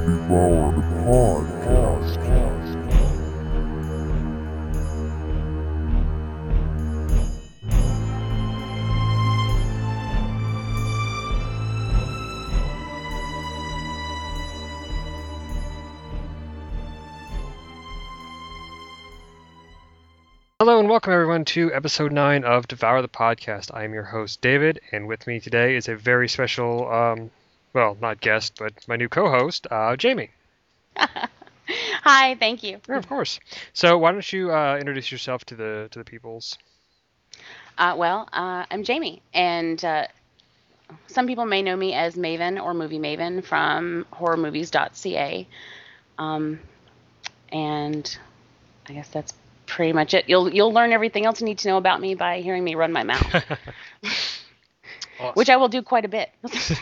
Devour the Podcast. Hello and welcome everyone to episode 9 of Devour the Podcast. I am your host David, and with me today is a very special, well, not guest, but my new co-host, Jamie. Hi, thank you. Yeah, of course. So why don't you introduce yourself to the peoples? I'm Jamie, and some people may know me as Maven or Movie Maven from horrormovies.ca. And I guess that's pretty much it. You'll learn everything else you need to know about me by hearing me run my mouth, Awesome. which I will do quite a bit.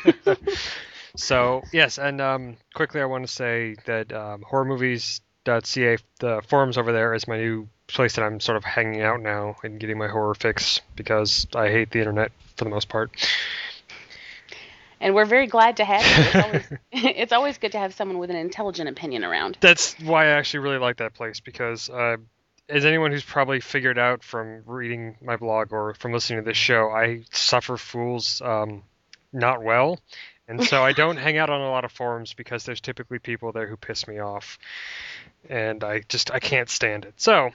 So yes, and quickly I want to say that horrormovies.ca, the forums over there, is my new place that I'm sort of hanging out now and getting my horror fix because I hate the internet for the most part. And we're very glad to have you. It's always good to have someone with an intelligent opinion around. That's why I actually really like that place because as anyone who's probably figured out from reading my blog or from listening to this show, I suffer fools not well. And so I don't hang out on a lot of forums because there's typically people there who piss me off. And I can't stand it. So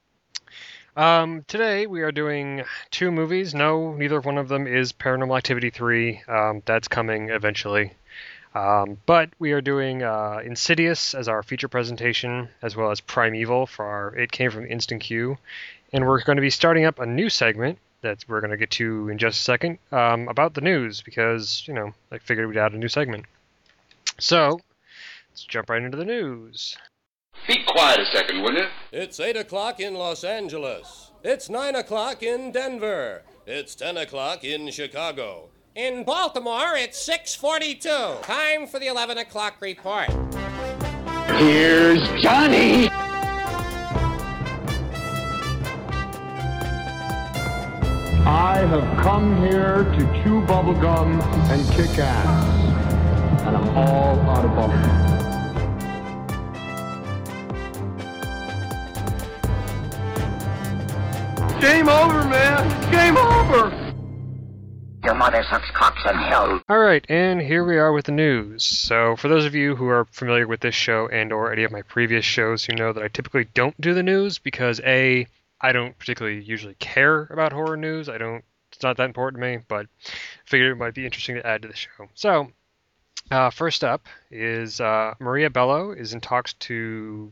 today we are doing 2 movies. No, neither one of them is Paranormal Activity 3. That's coming eventually. But we are doing Insidious as our feature presentation, as well as Primeval for our It Came from Instant Q. And we're going to be starting up a new segment that we're going to get to in just a second about the news, because, I figured we'd add a new segment. So, let's jump right into the news. Be quiet a second, will you? It's 8 o'clock in Los Angeles. It's 9 o'clock in Denver. It's 10 o'clock in Chicago. In Baltimore, it's 6:42. Time for the 11 o'clock report. Here's Johnny! I have come here to chew bubblegum and kick ass. And I'm all out of bubblegum. Game over, man! Game over! Your mother sucks cocks in hell. Alright, and here we are with the news. So, for those of you who are familiar with this show and or any of my previous shows, you know that I typically don't do the news because A, I don't particularly usually care about horror news. It's not that important to me, but I figured it might be interesting to add to the show. So, first up is Maria Bello is in talks to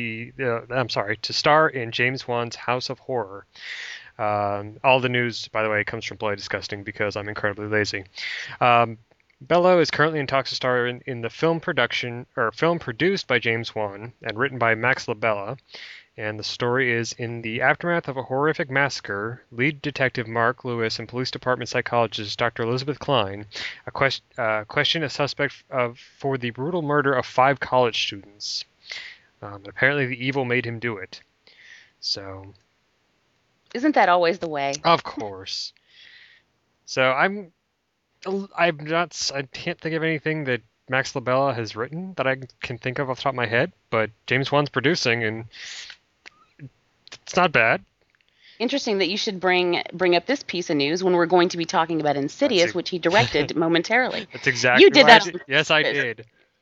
star in James Wan's House of Horror. All the news, by the way, comes from Bloody Disgusting because I'm incredibly lazy. Bello is currently in talks to star in the film produced by James Wan and written by Max Labella. And the story is, in the aftermath of a horrific massacre, lead detective Mark Lewis and police department psychologist Dr. Elizabeth Klein question a suspect for the brutal murder of 5 college students. Apparently the evil made him do it. So... Isn't that always the way? Of course. So I can't think of anything that Max Labella has written that I can think of off the top of my head, but James Wan's producing, and it's not bad. Interesting that you should bring up this piece of news when we're going to be talking about Insidious, which he directed momentarily. That's exactly you did what that. Yes, I did.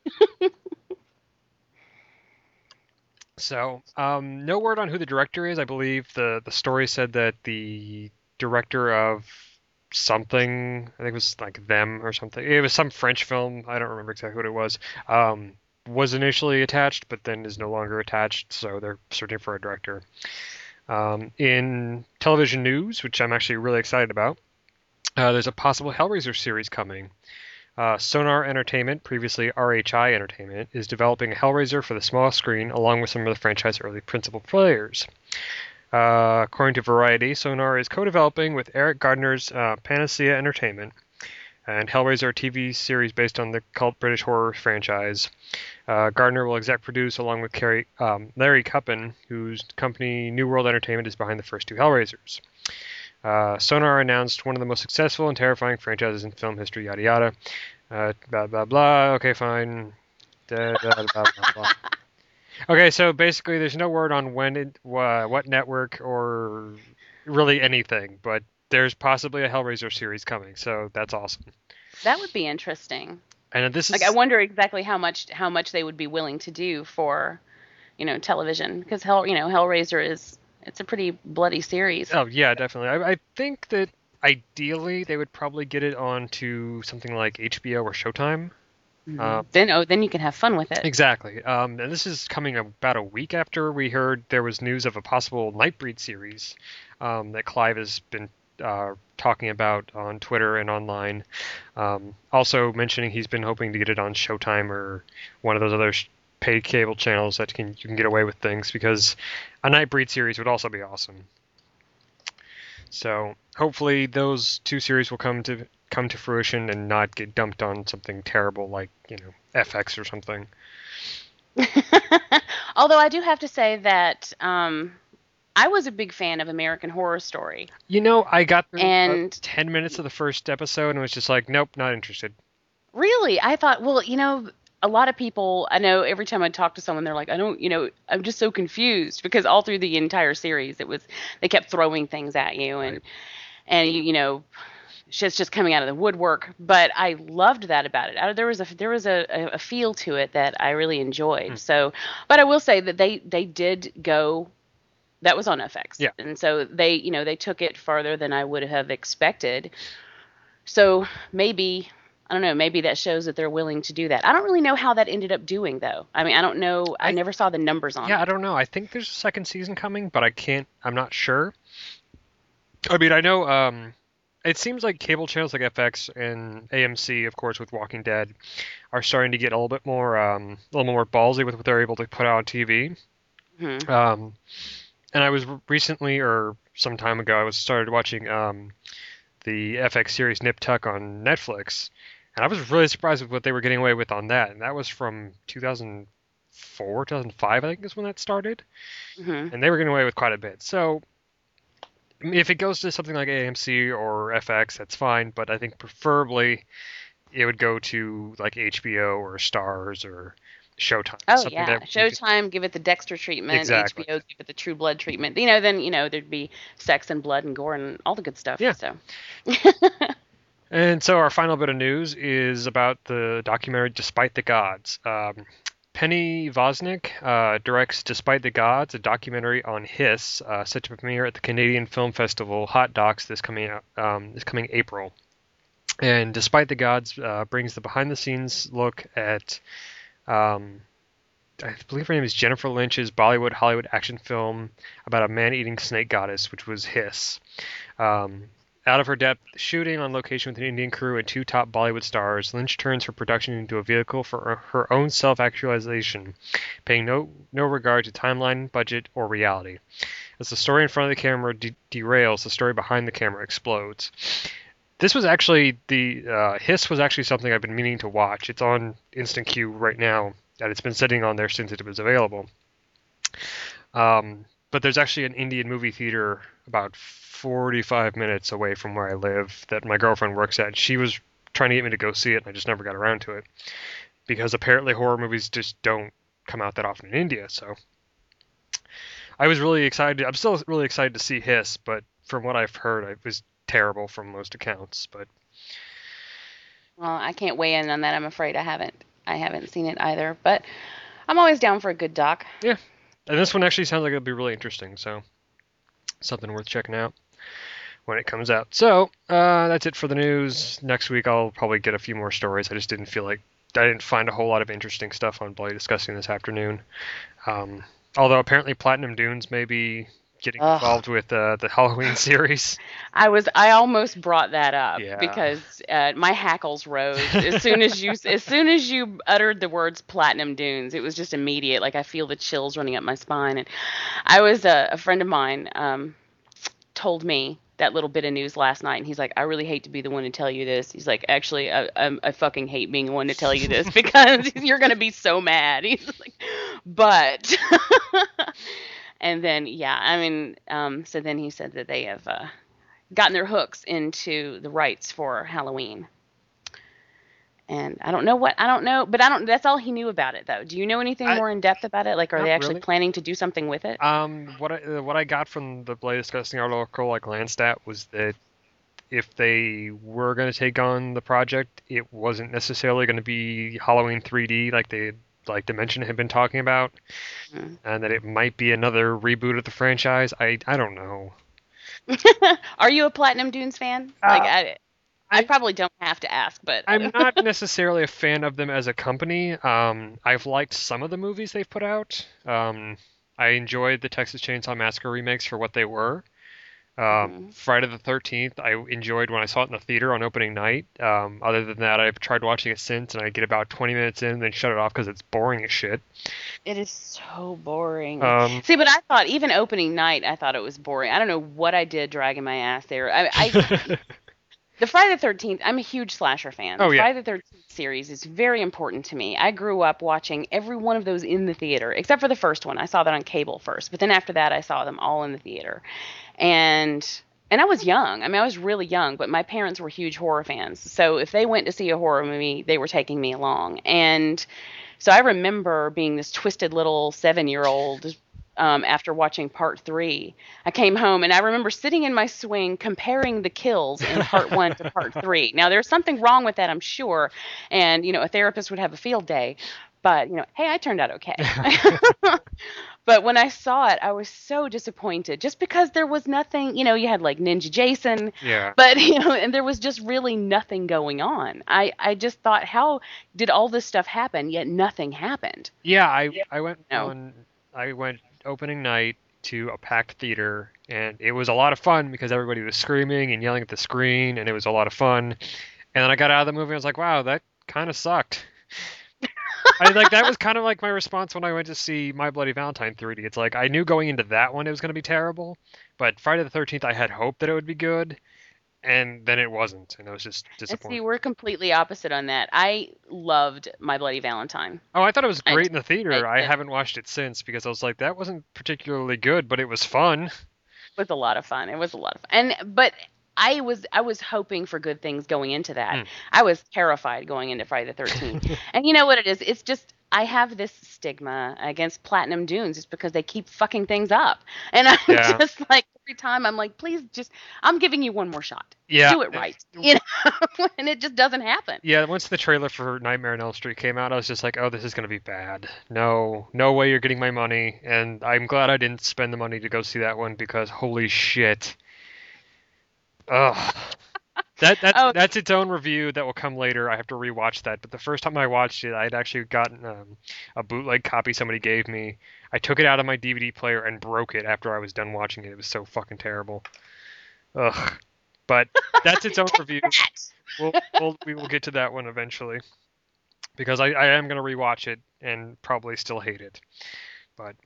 So, no word on who the director is. I believe the story said that the director of something, I think it was like Them or something. It was some French film. I don't remember exactly what it was initially attached, but then is no longer attached. So they're searching for a director. In television news, which I'm actually really excited about, there's a possible Hellraiser series coming. Sonar Entertainment, previously RHI Entertainment, is developing a Hellraiser for the small screen along with some of the franchise's early principal players. According to Variety, Sonar is co-developing with Eric Gardner's Panacea Entertainment and Hellraiser TV series based on the cult British horror franchise. Gardner will exec produce along with Larry Cuppen, whose company New World Entertainment is behind the first 2 Hellraisers. Sonar announced one of the most successful and terrifying franchises in film history, yada yada. Blah, blah, blah. Okay, fine. Da, da, blah, blah, blah. Okay, so basically, there's no word on what network or really anything, but there's possibly a Hellraiser series coming, so that's awesome. That would be interesting. And this is Like, I wonder exactly how much they would be willing to do for, television, because Hellraiser it's a pretty bloody series. Oh yeah, definitely. I think that ideally they would probably get it onto something like HBO or Showtime. Then you can have fun with it. Exactly. And this is coming about a week after we heard there was news of a possible Nightbreed series that Clive has been talking about on Twitter and online. Also mentioning he's been hoping to get it on Showtime or one of those other paid cable channels that you can get away with things, because a Nightbreed series would also be awesome. So hopefully those two series will come to fruition and not get dumped on something terrible like FX or something. Although I do have to say that I was a big fan of American Horror Story. I got through And- 10 minutes of the first episode and was just like, nope, not interested. Really, I thought, well, a lot of people, I know every time I talk to someone, they're like, I'm just so confused, because all through the entire series, they kept throwing things at you, and shit's just coming out of the woodwork. But I loved that about it. There was a feel to it that I really enjoyed. So, but I will say that they did go. That was on FX. Yeah. And so they took it farther than I would have expected. So maybe, I don't know, maybe that shows that they're willing to do that. I don't really know how that ended up doing, though. I mean, I don't know. I never saw the numbers on it. Yeah, I don't know. I think there's a second season coming, but I'm not sure. I mean, I know it seems like cable channels like FX and AMC, of course, with Walking Dead, are starting to get a little bit more ballsy with what they're able to put out on TV. Mm-hmm. And I was recently, or some time ago, I started watching the FX series Nip Tuck on Netflix, and I was really surprised with what they were getting away with on that. And that was from 2004, 2005, I think is when that started. Mm-hmm. And they were getting away with quite a bit. So if it goes to something like AMC or FX, that's fine. But I think preferably it would go to like HBO or Stars or Showtime. Oh yeah, Showtime, give it the Dexter treatment. Exactly. HBO, give it the True Blood treatment. Then there'd be sex and blood and gore and all the good stuff. Yeah. So. And so our final bit of news is about the documentary Despite the Gods. Penny Vosnick directs Despite the Gods, a documentary on Hiss, set to premiere at the Canadian Film Festival Hot Docs this coming April. And Despite the Gods brings the behind-the-scenes look at, I believe her name is Jennifer Lynch's Bollywood Hollywood action film about a man-eating snake goddess, which was Hiss. Out of her depth shooting on location with an Indian crew and two top Bollywood stars, Lynch turns her production into a vehicle for her own self-actualization, paying no regard to timeline, budget, or reality. As the story in front of the camera derails, the story behind the camera explodes. This was actually Hiss was actually something I've been meaning to watch. It's on Instant Queue right now, and it's been sitting on there since it was available. But there's actually an Indian movie theater about 45 minutes away from where I live that my girlfriend works at. She was trying to get me to go see it, and I just never got around to it, because apparently horror movies just don't come out that often in India. So I was really excited. I'm still really excited to see Hiss, but from what I've heard, it was terrible from most accounts. But Well, I can't weigh in on that. I'm afraid I haven't seen it either. But I'm always down for a good doc. yeah, and this one actually sounds like it'll be really interesting. So something worth checking out when it comes out. So that's it for the news. Next week I'll probably get a few more stories. I just didn't find a whole lot of interesting stuff on Bloody Disgusting this afternoon. Although apparently Platinum Dunes may be getting involved with the Halloween series. I almost brought that up Yeah. because my hackles rose as soon as you uttered the words Platinum Dunes. It was just immediate. Like, I feel the chills running up my spine. And I was a friend of mine told me that little bit of news last night, and he's like, I really hate to be the one to tell you this. He's like, actually, I fucking hate being the one to tell you this because you're gonna be so mad. He's like, but. And then, yeah, I mean, so then he said that they have gotten their hooks into the rights for Halloween. And I don't know, but that's all he knew about it, though. Do you know anything more in depth about it? Like, are Not they actually really. planning to do something with it? What I got from the Blade discussing article, like Landstat, was that if they were going to take on the project, it wasn't necessarily going to be Halloween 3D like Dimension had been talking about, and that it might be another reboot of the franchise. I don't know. Are you a Platinum Dunes fan? I probably don't have to ask, but I'm not necessarily a fan of them as a company. I've liked some of the movies they've put out. I enjoyed the Texas Chainsaw Massacre remakes for what they were. Friday the 13th, I enjoyed when I saw it in the theater on opening night. Other than that, I've tried watching it since, and I get about 20 minutes in and then shut it off because it's boring as shit. It is so boring. Um, See, but I thought, even opening night, I thought it was boring. I don't know what I did dragging my ass there. The Friday the 13th, I'm a huge slasher fan. Oh, The yeah. Friday the 13th series is very important to me. I grew up watching every one of those in the theater, except for the first one. I saw that on cable first, but then after that, I saw them all in the theater. And I was young. I mean, I was really young, but my parents were huge horror fans. So if they went to see a horror movie, they were taking me along. And so I remember being this twisted little 7-year-old after watching part 3. I came home and I remember sitting in my swing comparing the kills in part 1 to part 3. Now, there's something wrong with that, I'm sure. And, a therapist would have a field day. But, hey, I turned out okay. But when I saw it, I was so disappointed just because there was nothing, you had like Ninja Jason, Yeah. but, and there was just really nothing going on. I just thought, how did all this stuff happen, yet nothing happened? Yeah, I went No. I went opening night to a packed theater, and it was a lot of fun because everybody was screaming and yelling at the screen, and it was a lot of fun. And then I got out of the movie, and I was like, wow, that kind of sucked. That was kind of like my response when I went to see My Bloody Valentine 3D. It's like I knew going into that one it was going to be terrible, but Friday the 13th I had hope that it would be good, and then it wasn't, and I was just And disappointed. see, we're completely opposite on that. I loved My Bloody Valentine. Oh, I thought it was I great in the theater. I did. haven't watched it since because I was like, that wasn't particularly good, but it was fun. It was a lot of fun. It was a lot of fun. But I was hoping for good things going into that. I was terrified going into Friday the 13th. And you know what it is? It's just, I have this stigma against Platinum Dunes. It's because they keep fucking things up. And I'm Yeah. just like, every time I'm like, please I'm giving you one more shot. Yeah. Do it right. And it just doesn't happen. Yeah, once the trailer for Nightmare on Elm Street came out, I was just like, oh, this is going to be bad. No way you're getting my money. And I'm glad I didn't spend the money to go see that one because holy shit. Ugh. That's its own review that will come later. I have to rewatch that. But the first time I watched it, I'd actually gotten a bootleg copy somebody gave me. I took it out of my DVD player and broke it after I was done watching it. It was so fucking terrible. Ugh. But that's its own review. We will get to that one eventually. Because I am going to rewatch it and probably still hate it. But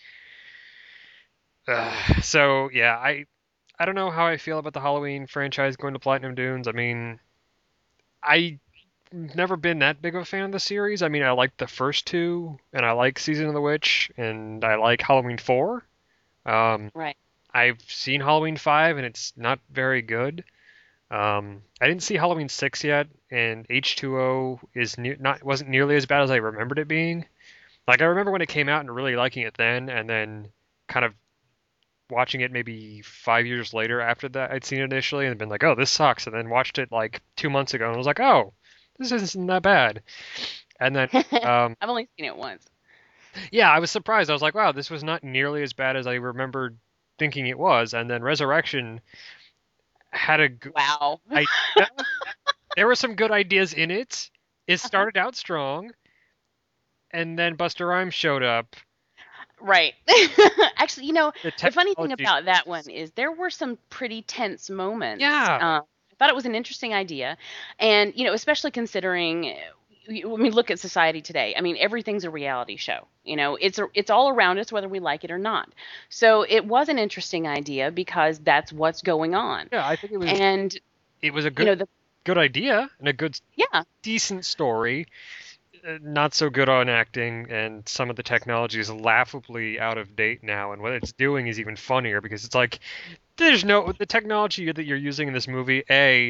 so yeah, I don't know how I feel about the Halloween franchise going to Platinum Dunes. I mean, I've never been that big of a fan of the series. I mean, I like the first two, and I like Season of the Witch, and I like Halloween 4. Right. I've seen Halloween 5, and it's not very good. I didn't see Halloween 6 yet, and H2O wasn't nearly as bad as I remembered it being. Like, I remember when it came out and really liking it then, and then kind of watching it maybe 5 years later after that I'd seen it initially and been like, oh, this sucks, and then watched it like 2 months ago and was like, oh, this isn't that bad. And then I've only seen it once. yeah, I was surprised. I was like, wow, this was not nearly as bad as I remembered thinking it was. And then Resurrection had Wow. there were some good ideas in it. It started out strong, and then Busta Rhymes showed up. Right. Actually, the funny thing technology- about that one is there were some pretty tense moments. Yeah. I thought it was an interesting idea. And, especially considering, look at society today. I mean, everything's a reality show. It's all around us, whether we like it or not. So it was an interesting idea because that's what's going on. Yeah, I think it was. And It was a good good idea and a good yeah. decent story. Not so good on acting, and some of the technology is laughably out of date now, and what it's doing is even funnier because it's like the technology that you're using in this movie, A,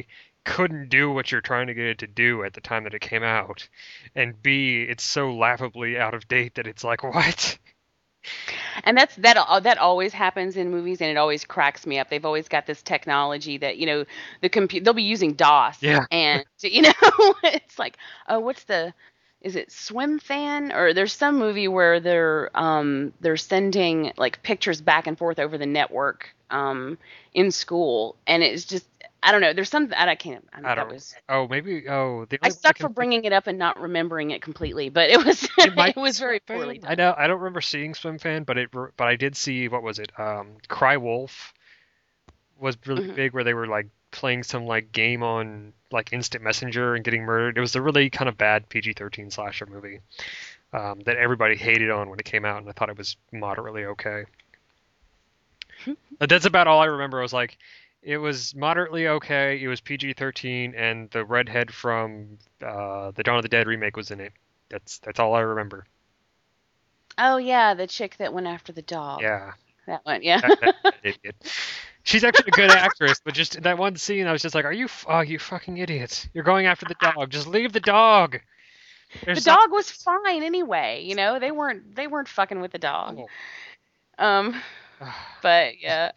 couldn't do what you're trying to get it to do at the time that it came out, and B, it's so laughably out of date that it's like, what? And that always happens in movies, and it always cracks me up. They've always got this technology that, you know, they'll be using DOS, Yeah. and you know, it's like, oh, is it Swim Fan? Or there's some movie where they're sending like pictures back and forth over the network in school, and it's just, I don't know. There's something I can't. I I that don't. was. Oh, maybe. Oh, the I only one suck can for bringing it up and not remembering it completely, but it was might it was very Swim poorly Fan? done. I don't remember seeing Swim Fan, but I did see, what was it? Cry Wolf was really big, where they were like playing some like game on like Instant Messenger and getting murdered. It was a really kind of bad PG-13 slasher movie that everybody hated on when it came out, and I thought it was moderately okay. But that's about all I remember. I was like, it was moderately okay. It was PG-13, and the redhead from the Dawn of the Dead remake was in it. That's all I remember. Oh yeah, the chick that went after the dog. Yeah, That one, yeah. that idiot. She's actually a good actress, but just in that one scene, I was just like, you fucking idiots! You're going after the dog. Just leave the dog. The dog was fine anyway, you know. They weren't fucking with the dog. Oh. But yeah.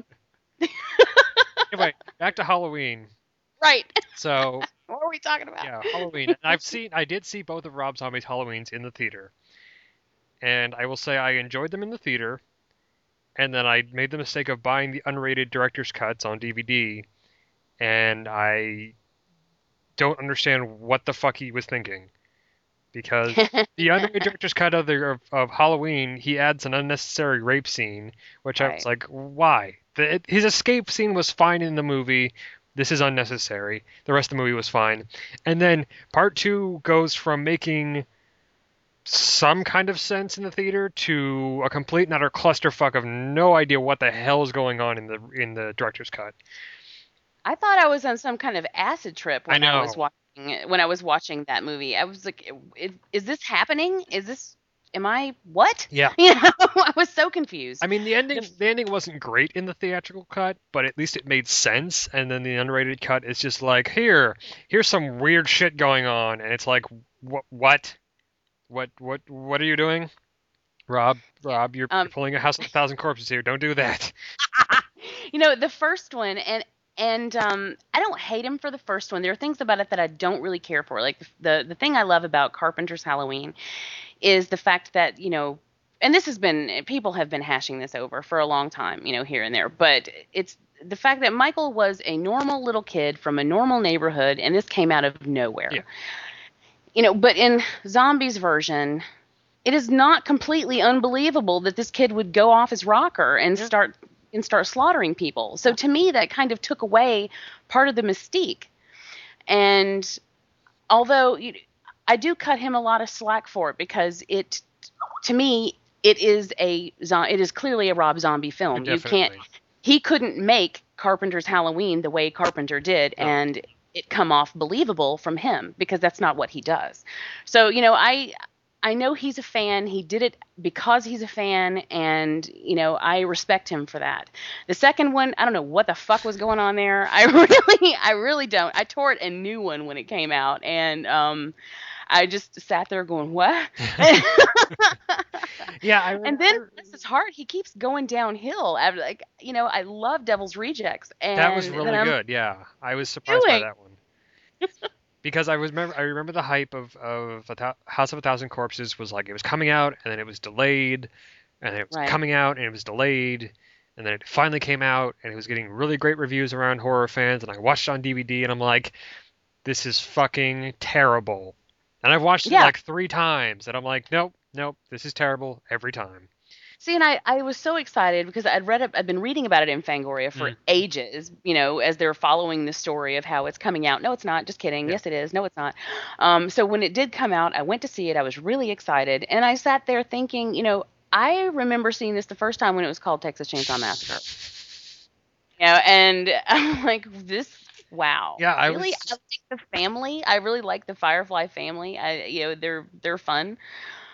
Anyway, back to Halloween. Right. So What were we talking about? yeah, Halloween. And I did see both of Rob Zombie's Halloweens in the theater, and I will say I enjoyed them in the theater. And then I made the mistake of buying the unrated director's cuts on DVD, and I don't understand what the fuck he was thinking. Because the unrated director's cut of Halloween, he adds an unnecessary rape scene, which I was like, why? His escape scene was fine in the movie. This is unnecessary. The rest of the movie was fine. And then part 2 goes from making some kind of sense in the theater to a complete and utter clusterfuck of no idea what the hell is going on in the director's cut. I thought I was on some kind of acid trip when I was know. watching that movie. I was like, is this happening? Am I what? Yeah. You know, I was so confused. I mean, the ending wasn't great in the theatrical cut, but at least it made sense. And then the unrated cut is just like, here's some weird shit going on, and it's like, what are you doing? Rob, you're pulling a House of a Thousand Corpses here. Don't do that. You know, the first one, and I don't hate him for the first one. There are things about it that I don't really care for. Like the thing I love about Carpenter's Halloween is the fact that, you know, and people have been hashing this over for a long time, you know, here and there, but it's the fact that Michael was a normal little kid from a normal neighborhood, and this came out of nowhere. Yeah. You know, but in Zombie's version, it is not completely unbelievable that this kid would go off his rocker and start slaughtering people. So to me, that kind of took away part of the mystique. And although I do cut him a lot of slack for it, because to me, it is clearly a Rob Zombie film. He couldn't make Carpenter's Halloween the way Carpenter did, and it come off believable from him, because that's not what he does. So, you know, I know he's a fan. He did it because he's a fan, and, you know, I respect him for that. The second one, I don't know what the fuck was going on there. I really don't. I tore it a new one when it came out, and I just sat there going, what? Yeah, I remember. And then bless his heart, he keeps going downhill. Like, you know, I love Devil's Rejects, and That was really good. Yeah, I was surprised by that one. Because I remember the hype of House of a Thousand Corpses was like, it was coming out, and then it was delayed, and it was coming out, and it was delayed, and then it finally came out, and it was getting really great reviews around horror fans, and I watched it on DVD, and I'm like, this is fucking terrible. And I've watched it like 3 times, and I'm like, nope, this is terrible every time. See, and I was so excited because I'd been reading about it in Fangoria for ages, you know, as they're following the story of how it's coming out. No, it's not. Just kidding. Yes, it is. No, it's not. So when it did come out, I went to see it. I was really excited. And I sat there thinking, you know, I remember seeing this the first time when it was called Texas Chainsaw Massacre. You know, and I'm like, wow. Yeah, I like the family. I really like the Firefly family. You know, they're fun.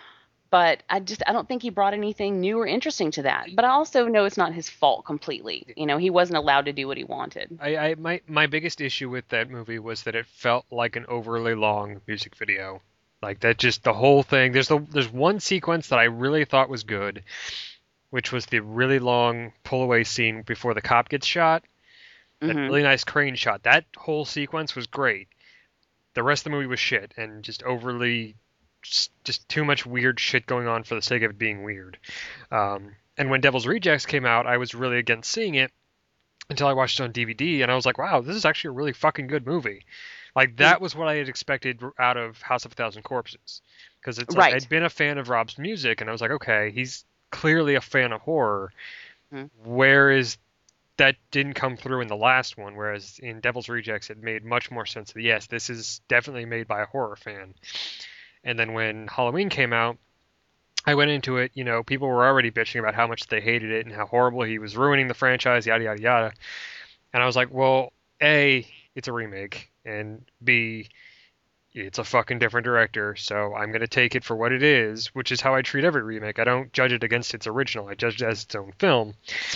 But I don't think he brought anything new or interesting to that. But I also know it's not his fault completely. He wasn't allowed to do what he wanted. My biggest issue with that movie was that it felt like an overly long music video. Like that, just the whole thing. There's one sequence that I really thought was good, which was the really long pull away scene before the cop gets shot. That really nice crane shot. That whole sequence was great. The rest of the movie was shit and just overly, just too much weird shit going on for the sake of it being weird. And when Devil's Rejects came out, I was really against seeing it until I watched it on DVD, and I was like, wow, this is actually a really fucking good movie. Like, that was what I had expected out of House of a Thousand Corpses. Because it's like, I'd been a fan of Rob's music, and I was like, okay, he's clearly a fan of horror. Whereas that didn't come through in the last one, whereas in Devil's Rejects it made much more sense that, yes, this is definitely made by a horror fan. And then when Halloween came out, I went into it, people were already bitching about how much they hated it and how horrible he was ruining the franchise, yada, yada, yada. And I was like, well, A, it's a remake, and B, it's a fucking different director, so I'm going to take it for what it is, which is how I treat every remake. I don't judge it against its original. I judge it as its own film.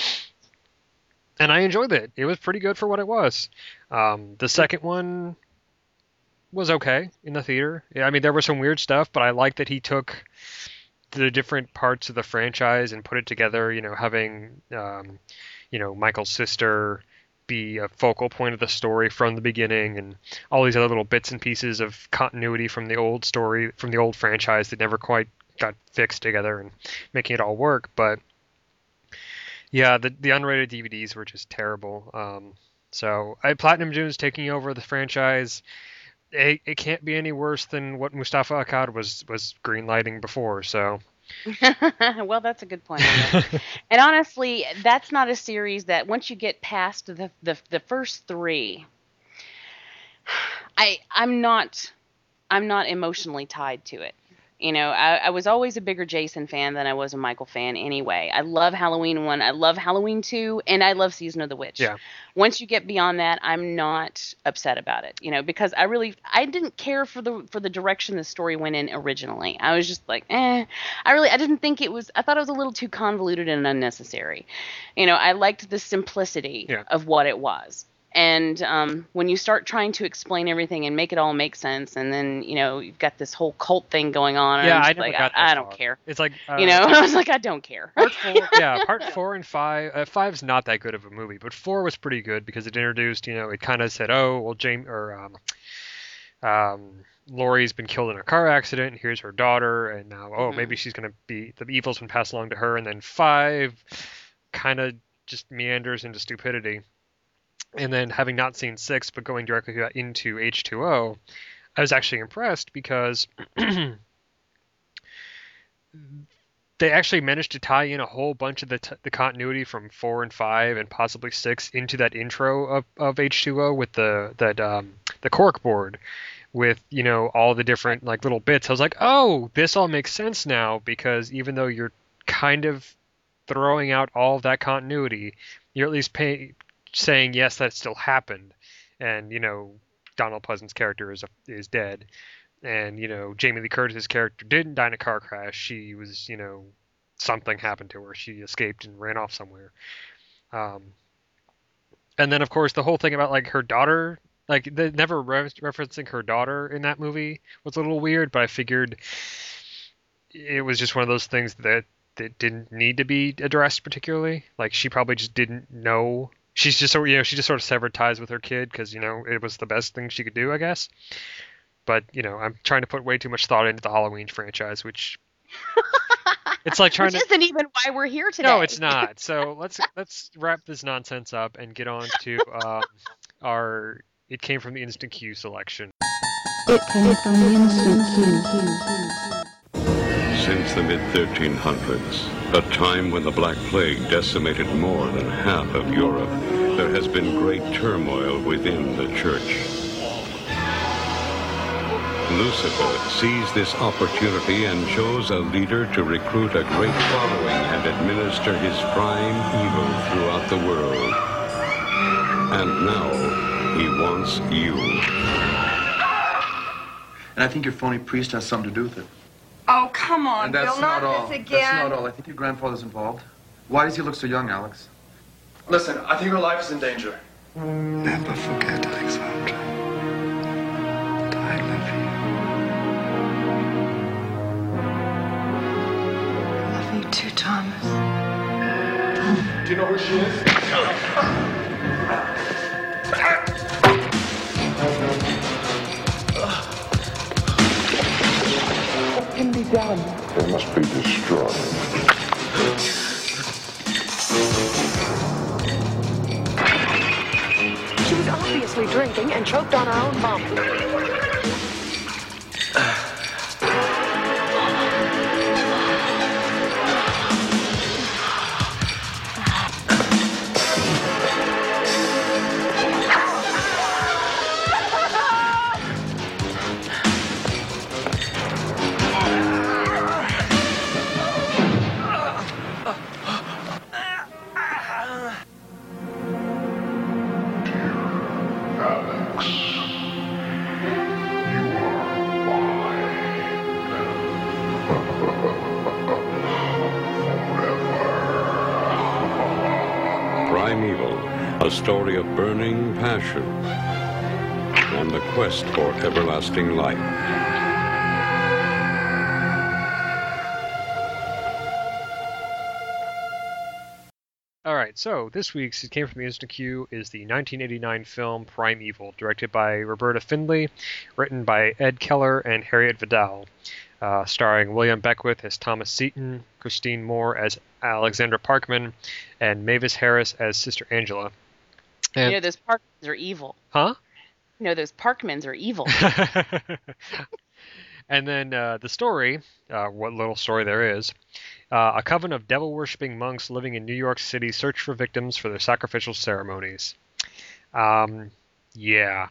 And I enjoyed it. It was pretty good for what it was. The second one was okay in the theater. I mean, there was some weird stuff, but I liked that he took the different parts of the franchise and put it together, having, Michael's sister be a focal point of the story from the beginning, and all these other little bits and pieces of continuity from the old story, from the old franchise that never quite got fixed together and making it all work. But yeah, the unrated DVDs were just terrible. So Platinum Dunes taking over the franchise, it can't be any worse than what Mustafa Akkad was greenlighting before. So well, that's a good point. And honestly, that's not a series that once you get past the first three, I'm not emotionally tied to it. I was always a bigger Jason fan than I was a Michael fan anyway. I love Halloween 1, I love Halloween 2, and I love Season of the Witch. Yeah. Once you get beyond that, I'm not upset about it, because I didn't care for the direction the story went in originally. I was just like, I didn't think I thought it was a little too convoluted and unnecessary. I liked the simplicity of what it was. And when you start trying to explain everything and make it all make sense, and then you've got this whole cult thing going on, and I never got that I don't care. It's like I was like, I don't care. Part 4 and 5. 5's not that good of a movie, but 4 was pretty good because it introduced, it kind of said, oh well, Laurie's been killed in a car accident, and here's her daughter, and now maybe she's gonna be, the evil's been passed along to her, and then 5 kind of just meanders into stupidity. And then, having not seen 6, but going directly into H2O, I was actually impressed because they actually managed to tie in a whole bunch of the continuity from 4 and 5 and possibly 6 into that intro of H2O with the cork board with, all the different little bits. I was like, oh, this all makes sense now, because even though you're kind of throwing out all of that continuity, you're at least saying yes, that still happened, and Donald Pleasant's character is dead, and Jamie Lee Curtis's character didn't die in a car crash. She was something happened to her. She escaped and ran off somewhere. And then of course the whole thing about her daughter, they never referencing her daughter in that movie was a little weird, but I figured it was just one of those things that didn't need to be addressed particularly. She probably just didn't know. She's just she just sort of severed ties with her kid because it was the best thing she could do, I guess. But I'm trying to put way too much thought into the Halloween franchise, which it's like trying which isn't even why we're here today. No, it's not. So let's wrap this nonsense up and get on to our It Came from the Instant Queue selection. It came from the Instant Queue. Since the mid-1300s, a time when the Black Plague decimated more than half of Europe, there has been great turmoil within the church. Lucifer sees this opportunity and chose a leader to recruit a great following and administer his prime evil throughout the world. And now, he wants you. And I think your phony priest has something to do with it. Oh, come on, And that's Bill, not not all. this again. That's not all. I think your grandfather's involved. Why does he look so young, Alex? Listen, I think her life is in danger. Never forget, Alexandra, that I love you. I love you too, Thomas. Do you know who she is? What can be done? They must be destroyed. She was obviously drinking and choked on her own vomit. Primeval, a story of burning passion and the quest for everlasting life. All right, so this week's It Came From the Instant Queue is the 1989 film Primeval, directed by Roberta Findlay, written by Ed Keller and Harriet Vidal, starring William Beckwith as Thomas Seaton, Christine Moore as Alexandra Parkman, and Mavis Harris as Sister Angela. And, You know, those Parkmans are evil. huh? You know, those Parkmans are evil. And then the story, what little story there is, a coven of devil-worshipping monks living in New York City search for victims for their sacrificial ceremonies. Yeah.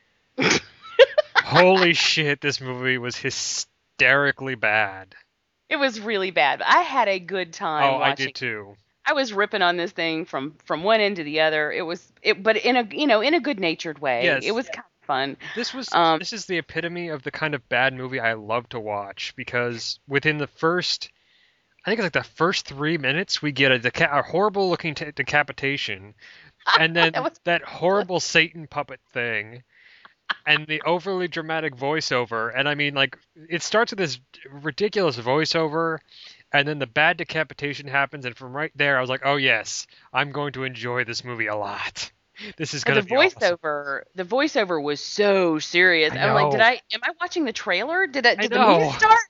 Holy shit, this movie was hysterically bad. It was really bad. I had a good time Oh, watching. I did too. I was ripping on this thing from one end to the other. But in a good-natured way. Yes. It was kind of fun. This is the epitome of the kind of bad movie I love to watch, because within the first, I think it's like the first 3 minutes, we get a horrible looking decapitation, and then that horrible Satan puppet thing, and the overly dramatic voiceover. And I mean, like, it starts with this ridiculous voiceover, and then the bad decapitation happens, and from right there I was like, oh yes, I'm going to enjoy this movie a lot. This is going to be awesome. The voiceover was so serious. I I'm like, know. am I watching the trailer? Did the know. movie start?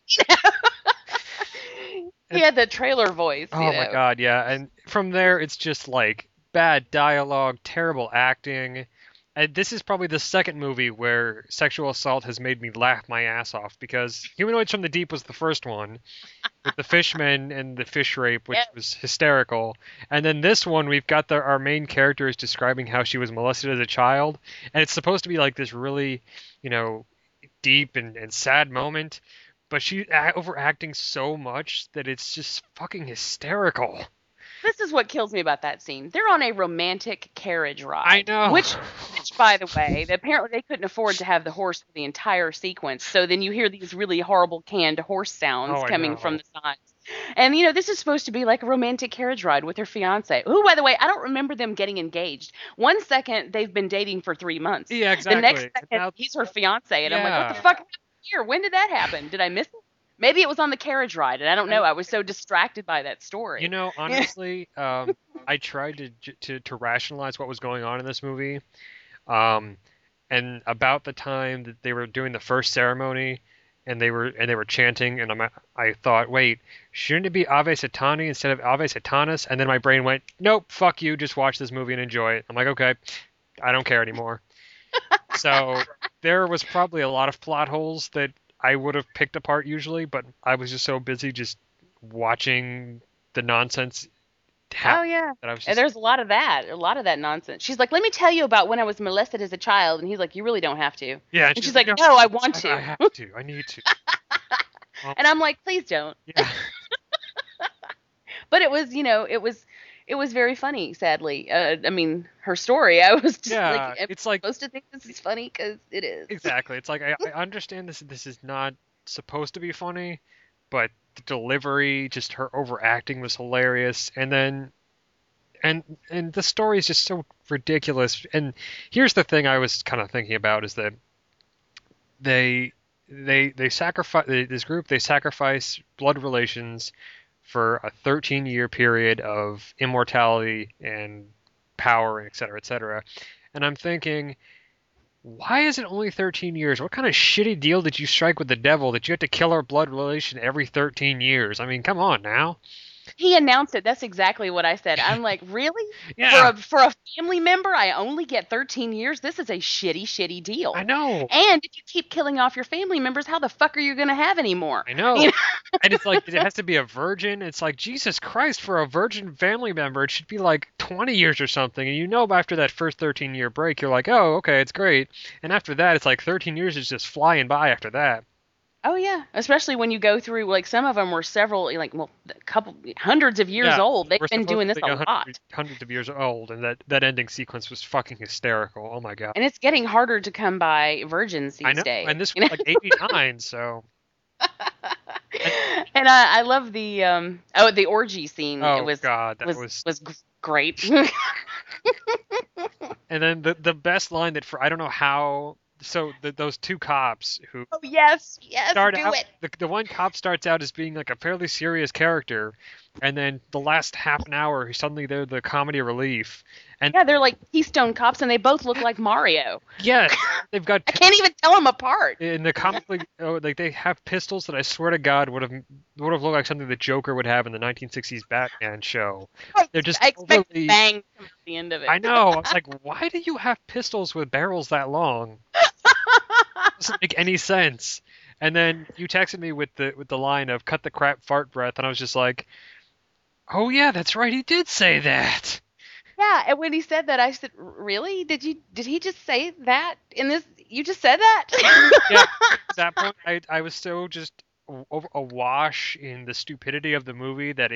He had the trailer voice. Oh my god, yeah. And from there, it's just like bad dialogue, terrible acting. And this is probably the second movie where sexual assault has made me laugh my ass off, because Humanoids from the Deep was the first one, with the fishmen and the fish rape, which was hysterical. And then this one, we've got our main character is describing how she was molested as a child, and it's supposed to be like this really, deep and sad moment, but she's overacting so much that it's just fucking hysterical. This is what kills me about that scene. They're on a romantic carriage ride. I know. Which, by the way, apparently they couldn't afford to have the horse for the entire sequence. So then you hear these really horrible canned horse sounds coming from the sides. And, this is supposed to be like a romantic carriage ride with her fiance. Who, by the way, I don't remember them getting engaged. 1 second, they've been dating for 3 months. Yeah, exactly. The next second, he's her fiance. And I'm like, what the fuck happened here? When did that happen? Did I miss it? Maybe it was on the carriage ride, and I don't know. I was so distracted by that story. Honestly, I tried to rationalize what was going on in this movie. And about the time that they were doing the first ceremony, and they were chanting, and I thought, wait, shouldn't it be Ave Satani instead of Ave Satanas? And then my brain went, nope, fuck you, just watch this movie and enjoy it. I'm like, okay, I don't care anymore. So there was probably a lot of plot holes that I would have picked apart usually, but I was just so busy just watching the nonsense happen. Oh, yeah. That I was just... And there's a lot of that nonsense. She's like, let me tell you about when I was molested as a child. And he's like, you really don't have to. Yeah. And she's like, no, I want to. I have to. I need to. And I'm like, please don't. Yeah. But it was, it was very funny, sadly. I mean, her story, I was just like, it's like, supposed to think this is funny because it is. Exactly. It's like, I understand this is not supposed to be funny, but the delivery, just her overacting was hilarious. And then, and the story is just so ridiculous. And here's the thing I was kind of thinking about is that they sacrifice this group. They sacrifice blood relations for a 13-year period of immortality and power, et cetera, et cetera. And I'm thinking, why is it only 13 years? What kind of shitty deal did you strike with the devil that you have to kill our blood relation every 13 years? I mean, come on now. He announced it. That's exactly what I said. I'm like, really? Yeah. For a family member, I only get 13 years? This is a shitty deal. I know. And if you keep killing off your family members, how the fuck are you going to have any more? I know. You know? And it's like, it has to be a virgin. It's like, Jesus Christ, for a virgin family member, it should be like 20 years or something. And you know, after that first 13-year break, you're like, oh, okay, it's great. And after that, it's like 13 years is just flying by after that. Oh yeah, especially when you go through, like, some of them were several, like, well, a couple hundreds of years old. They've been doing this a lot. Hundreds of years old, and that ending sequence was fucking hysterical. Oh my god. And it's getting harder to come by virgins these I know, days. and this was like 89, so. And I love the the orgy scene. Oh it was, god, that was great. And then the best line that I don't know how. So those two cops who yes, start do out, it. The one cop starts out as being like a fairly serious character, and then the last half an hour, suddenly they're the comedy relief. And yeah, they're like Keystone Cops, and they both look like Mario. Yes, they've got. I can't even tell them apart. In the comic, like they have pistols that I swear to God would have looked like something the Joker would have in the 1960s Batman show. They're just I expect totally... bang at the end of it. I know. I was like, why do you have pistols with barrels that long? Doesn't make any sense. And then you texted me with the line of "cut the crap fart breath," and I was just like, "Oh yeah, that's right. He did say that." Yeah, and when he said that, I said, "Really? Did he just say that in this? You just said that?" Yeah. At that point, I was so just awash in the stupidity of the movie that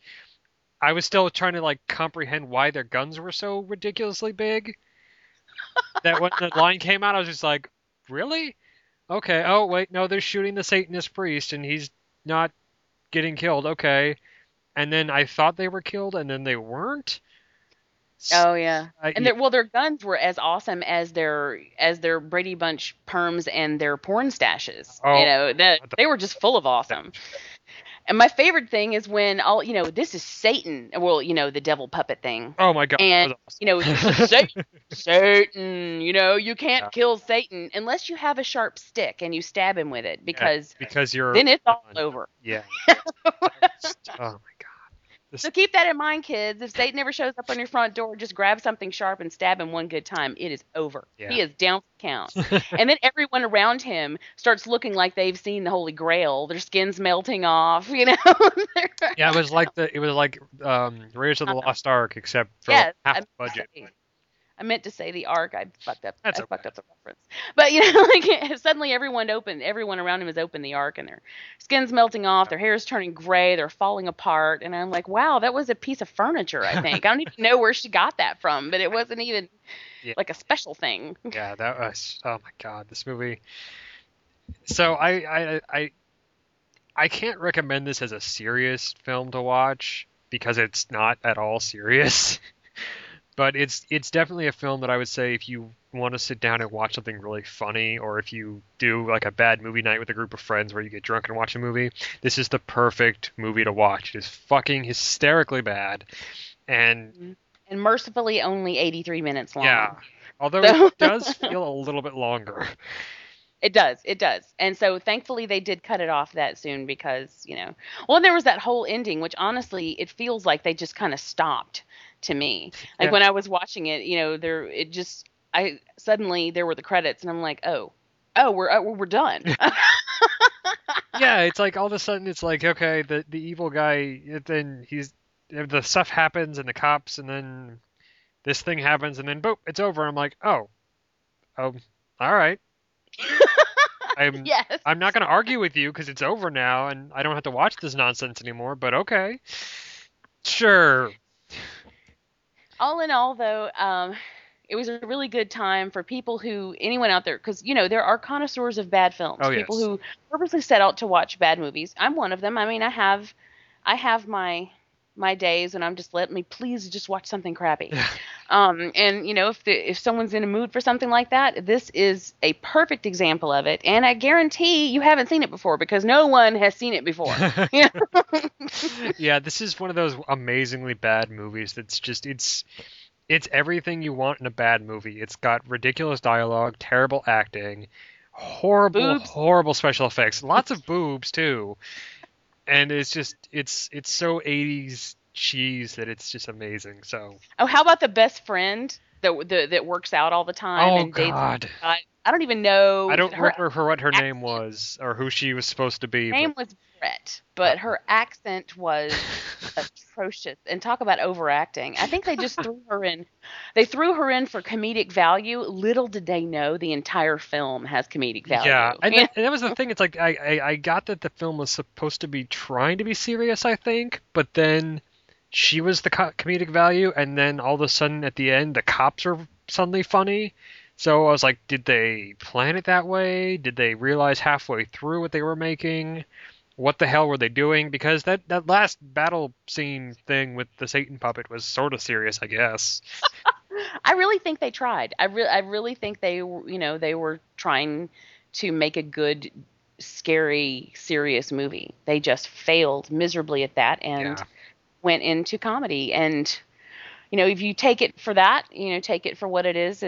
I was still trying to like comprehend why their guns were so ridiculously big. That when the line came out, I was just like, really? Okay. Oh, wait. No, they're shooting the Satanist priest, and he's not getting killed. Okay. And then I thought they were killed, and then they weren't. Oh, yeah. And their guns were as awesome as their Brady Bunch perms and their porn stashes. Oh, you know, they were just full of awesome. And my favorite thing is when this is Satan. Well, the devil puppet thing. Oh my god. And, that was awesome. Satan, you can't kill Satan unless you have a sharp stick and you stab him with it because you're then it's all over. Yeah. Oh my god. So keep that in mind, kids. If Satan ever shows up on your front door, just grab something sharp and stab him one good time. It is over. Yeah. He is down for the count. And then everyone around him starts looking like they've seen the Holy Grail. Their skin's melting off, Yeah, it was like Raiders of the Lost Ark, except for half the budget. I meant to say the Ark. I fucked up. That's fucked up the reference. But suddenly everyone around him has opened the Ark, and their skin's melting off. Their hair's turning gray. They're falling apart. And I'm like, wow, that was a piece of furniture. I think I don't even know where she got that from, but it wasn't even like a special thing. Yeah, that was. Oh my god, this movie. So I can't recommend this as a serious film to watch because it's not at all serious. But it's definitely a film that I would say if you want to sit down and watch something really funny, or if you do like a bad movie night with a group of friends where you get drunk and watch a movie, this is the perfect movie to watch. It is fucking hysterically bad. And mercifully only 83 minutes long. Yeah. Although it does feel a little bit longer. It does. And so thankfully they did cut it off that soon because, well, there was that whole ending, which honestly, it feels like they just kind of stopped to me. Like when I was watching it, suddenly there were the credits and I'm like, oh, we're done. Yeah. It's like all of a sudden it's like, okay, the evil guy, then the stuff happens and the cops, and then this thing happens and then boom, it's over. I'm like, oh, all right. Yes. I'm not going to argue with you because it's over now and I don't have to watch this nonsense anymore, but okay. Sure. All in all, though, it was a really good time for people anyone out there, because, there are connoisseurs of bad films. Oh, people yes. who purposely set out to watch bad movies. I'm one of them. I mean, I have my days and I'm just let me please just watch something crappy. And if someone's in a mood for something like that, this is a perfect example of it. And I guarantee you haven't seen it before because no one has seen it before. Yeah, this is one of those amazingly bad movies that's just it's everything you want in a bad movie. It's got ridiculous dialogue, terrible acting, horrible special effects, lots of boobs too. And it's just it's so 80s cheese that it's just amazing. So how about the best friend that works out all the time? Oh, and God. dates? I don't even know. I don't remember what her name was or who she was supposed to be. Her name was Brett, but her accent was atrocious. And talk about overacting. I think they just threw her in. They threw her in for comedic value. Little did they know the entire film has comedic value. Yeah, and that was the thing. It's like I got that the film was supposed to be trying to be serious, I think, but then she was the comedic value, and then all of a sudden at the end the cops are suddenly funny. So I was like, did they plan it that way? Did they realize halfway through what they were making? What the hell were they doing? Because that last battle scene thing with the Satan puppet was sort of serious, I guess. I really think they tried. I really think they were trying to make a good, scary, serious movie. They just failed miserably at that and went into comedy. And, if you take it for that, take it for what it is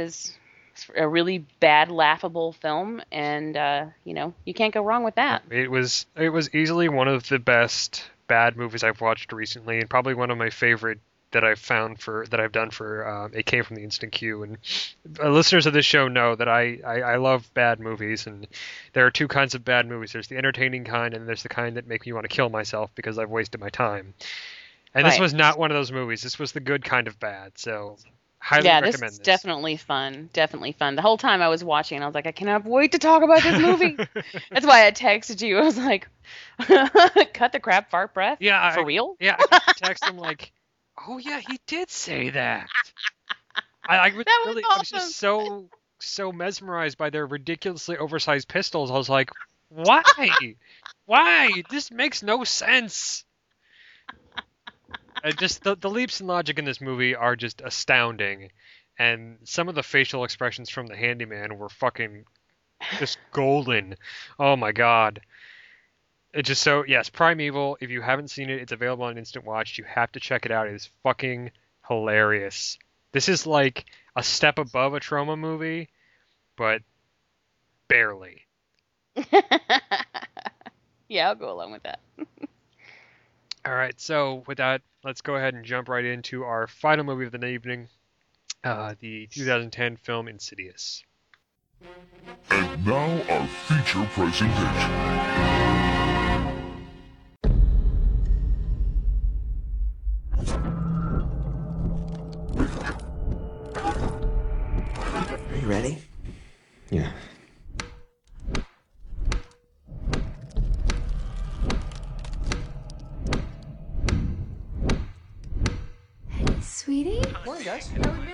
a really bad, laughable film, and you can't go wrong with that. It was easily one of the best bad movies I've watched recently, and probably one of my favorite that I've done for AK from the Instant Queue. And listeners of this show know that I love bad movies, and there are two kinds of bad movies. There's the entertaining kind, and there's the kind that make me want to kill myself because I've wasted my time. And this was not one of those movies. This was the good kind of bad. So highly recommend this. This is definitely fun. Definitely fun. The whole time I was watching, I was like, I cannot wait to talk about this movie. That's why I texted you. I was like, cut the crap fart breath? Yeah. For real? Yeah, I texted him like, oh yeah, he did say that. I was just so mesmerized by their ridiculously oversized pistols. I was like, why? Why? This makes no sense. Just the leaps in logic in this movie are just astounding, and some of the facial expressions from the handyman were fucking just golden. Oh my god. It just yes, Primeval, if you haven't seen it, it's available on Instant Watch. You have to check it out. It is fucking hilarious. This is like a step above a trauma movie, but barely. Yeah, I'll go along with that. All right, so with that, let's go ahead and jump right into our final movie of the evening, the 2010 film Insidious. And now our feature presentation. Are you ready? Yeah. Sweetie? Morning, guys.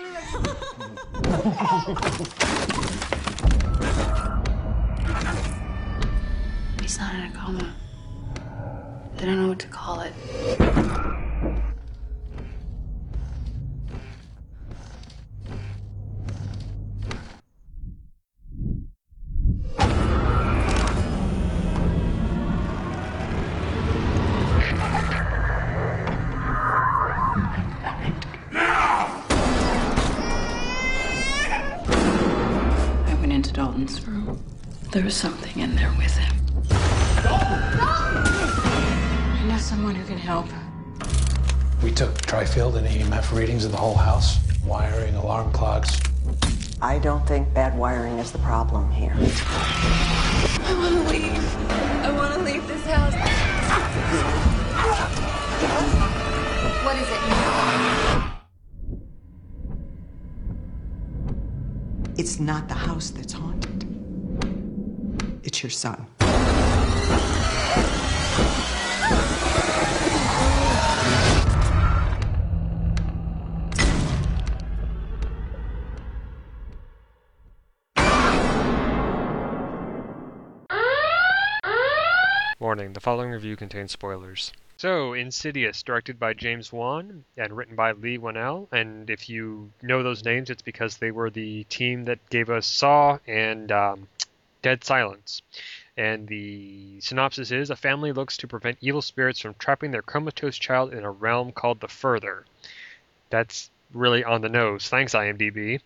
He's not in a coma. They don't know what to call it. Dalton's room. There was something in there with him. I know someone who can help. We took Tri-Field and EMF readings of the whole house. Wiring, alarm clocks. I don't think bad wiring is the problem here. I want to leave. I want to leave this house. What is it? It's not the house that's haunted. It's your son. Warning, the following review contains spoilers. So, Insidious, directed by James Wan and written by Lee Whannell, and if you know those names, it's because they were the team that gave us Saw and Dead Silence. And the synopsis is, a family looks to prevent evil spirits from trapping their comatose child in a realm called the Further. That's really on the nose. Thanks, IMDb.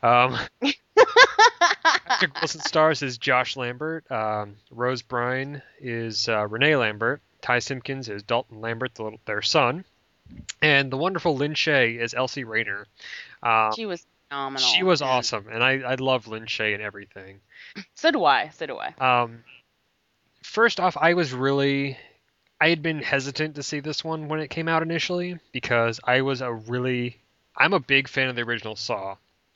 Patrick Wilson stars as Josh Lambert. Rose Byrne is Renee Lambert. Ty Simpkins is Dalton Lambert, their son. And the wonderful Lynn Shay is Elsie Rayner. She was phenomenal. She was awesome, and I love Lynn Shay and everything. So do I. First off, I had been hesitant to see this one when it came out initially because I'm a big fan of the original Saw.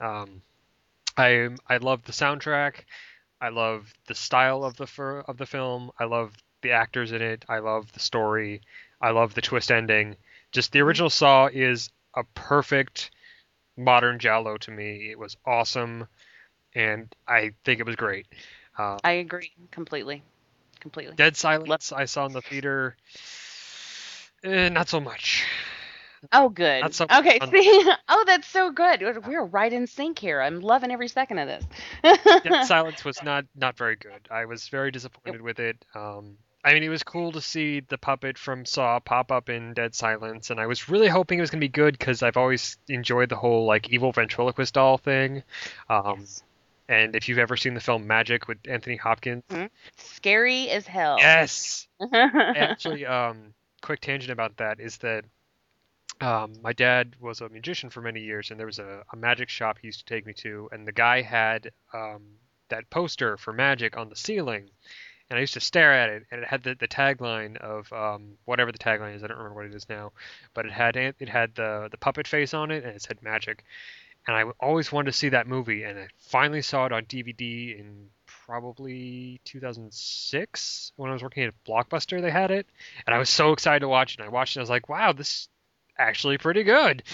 I love the soundtrack. I love the style of the film. I love the actors in it. I love the story. I love the twist ending. Just the original Saw is a perfect modern giallo to me. It was awesome, and I think it was great. I agree completely. Dead Silence I saw in the theater. Not so much. Oh, good. Not so Okay, much. see? Oh, that's so good. We're right in sync here. I'm loving every second of this. Dead Silence was not very good. I was very disappointed with it. I mean, it was cool to see the puppet from Saw pop up in Dead Silence, and I was really hoping it was going to be good because I've always enjoyed the whole like evil ventriloquist doll thing. Yes. And if you've ever seen the film Magic with Anthony Hopkins, Scary as hell. Yes. Actually, quick tangent about that is that my dad was a musician for many years, and there was a magic shop he used to take me to, and the guy had that poster for Magic on the ceiling, and I used to stare at it, and it had the tagline of whatever the tagline is. I don't remember what it is now, but it had the puppet face on it, and it said Magic. And I always wanted to see that movie, and I finally saw it on DVD in probably 2006 when I was working at Blockbuster. They had it, and I was so excited to watch it. And I watched it, and I was like, "Wow, this is actually pretty good."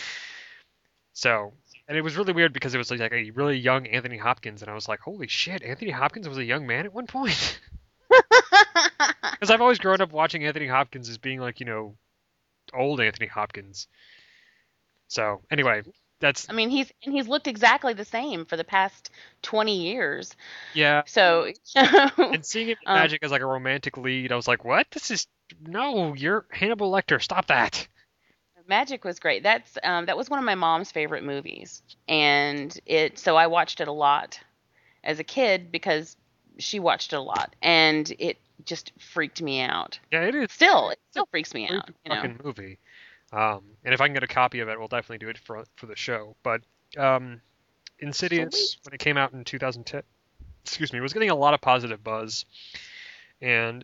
So, and it was really weird because it was like a really young Anthony Hopkins, and I was like, "Holy shit, Anthony Hopkins was a young man at one point." Because I've always grown up watching Anthony Hopkins as being like, old Anthony Hopkins. So anyway. I mean, he's looked exactly the same for the past 20 years. Yeah. So and seeing him in Magic as like a romantic lead, I was like, "What? You're Hannibal Lecter. Stop that." Magic was great. That was one of my mom's favorite movies, and so I watched it a lot as a kid because she watched it a lot, and it just freaked me out. Yeah, it is. It still freaks me out. Fucking movie. And if I can get a copy of it, we'll definitely do it for the show. But Insidious, when it came out in 2010, was getting a lot of positive buzz. And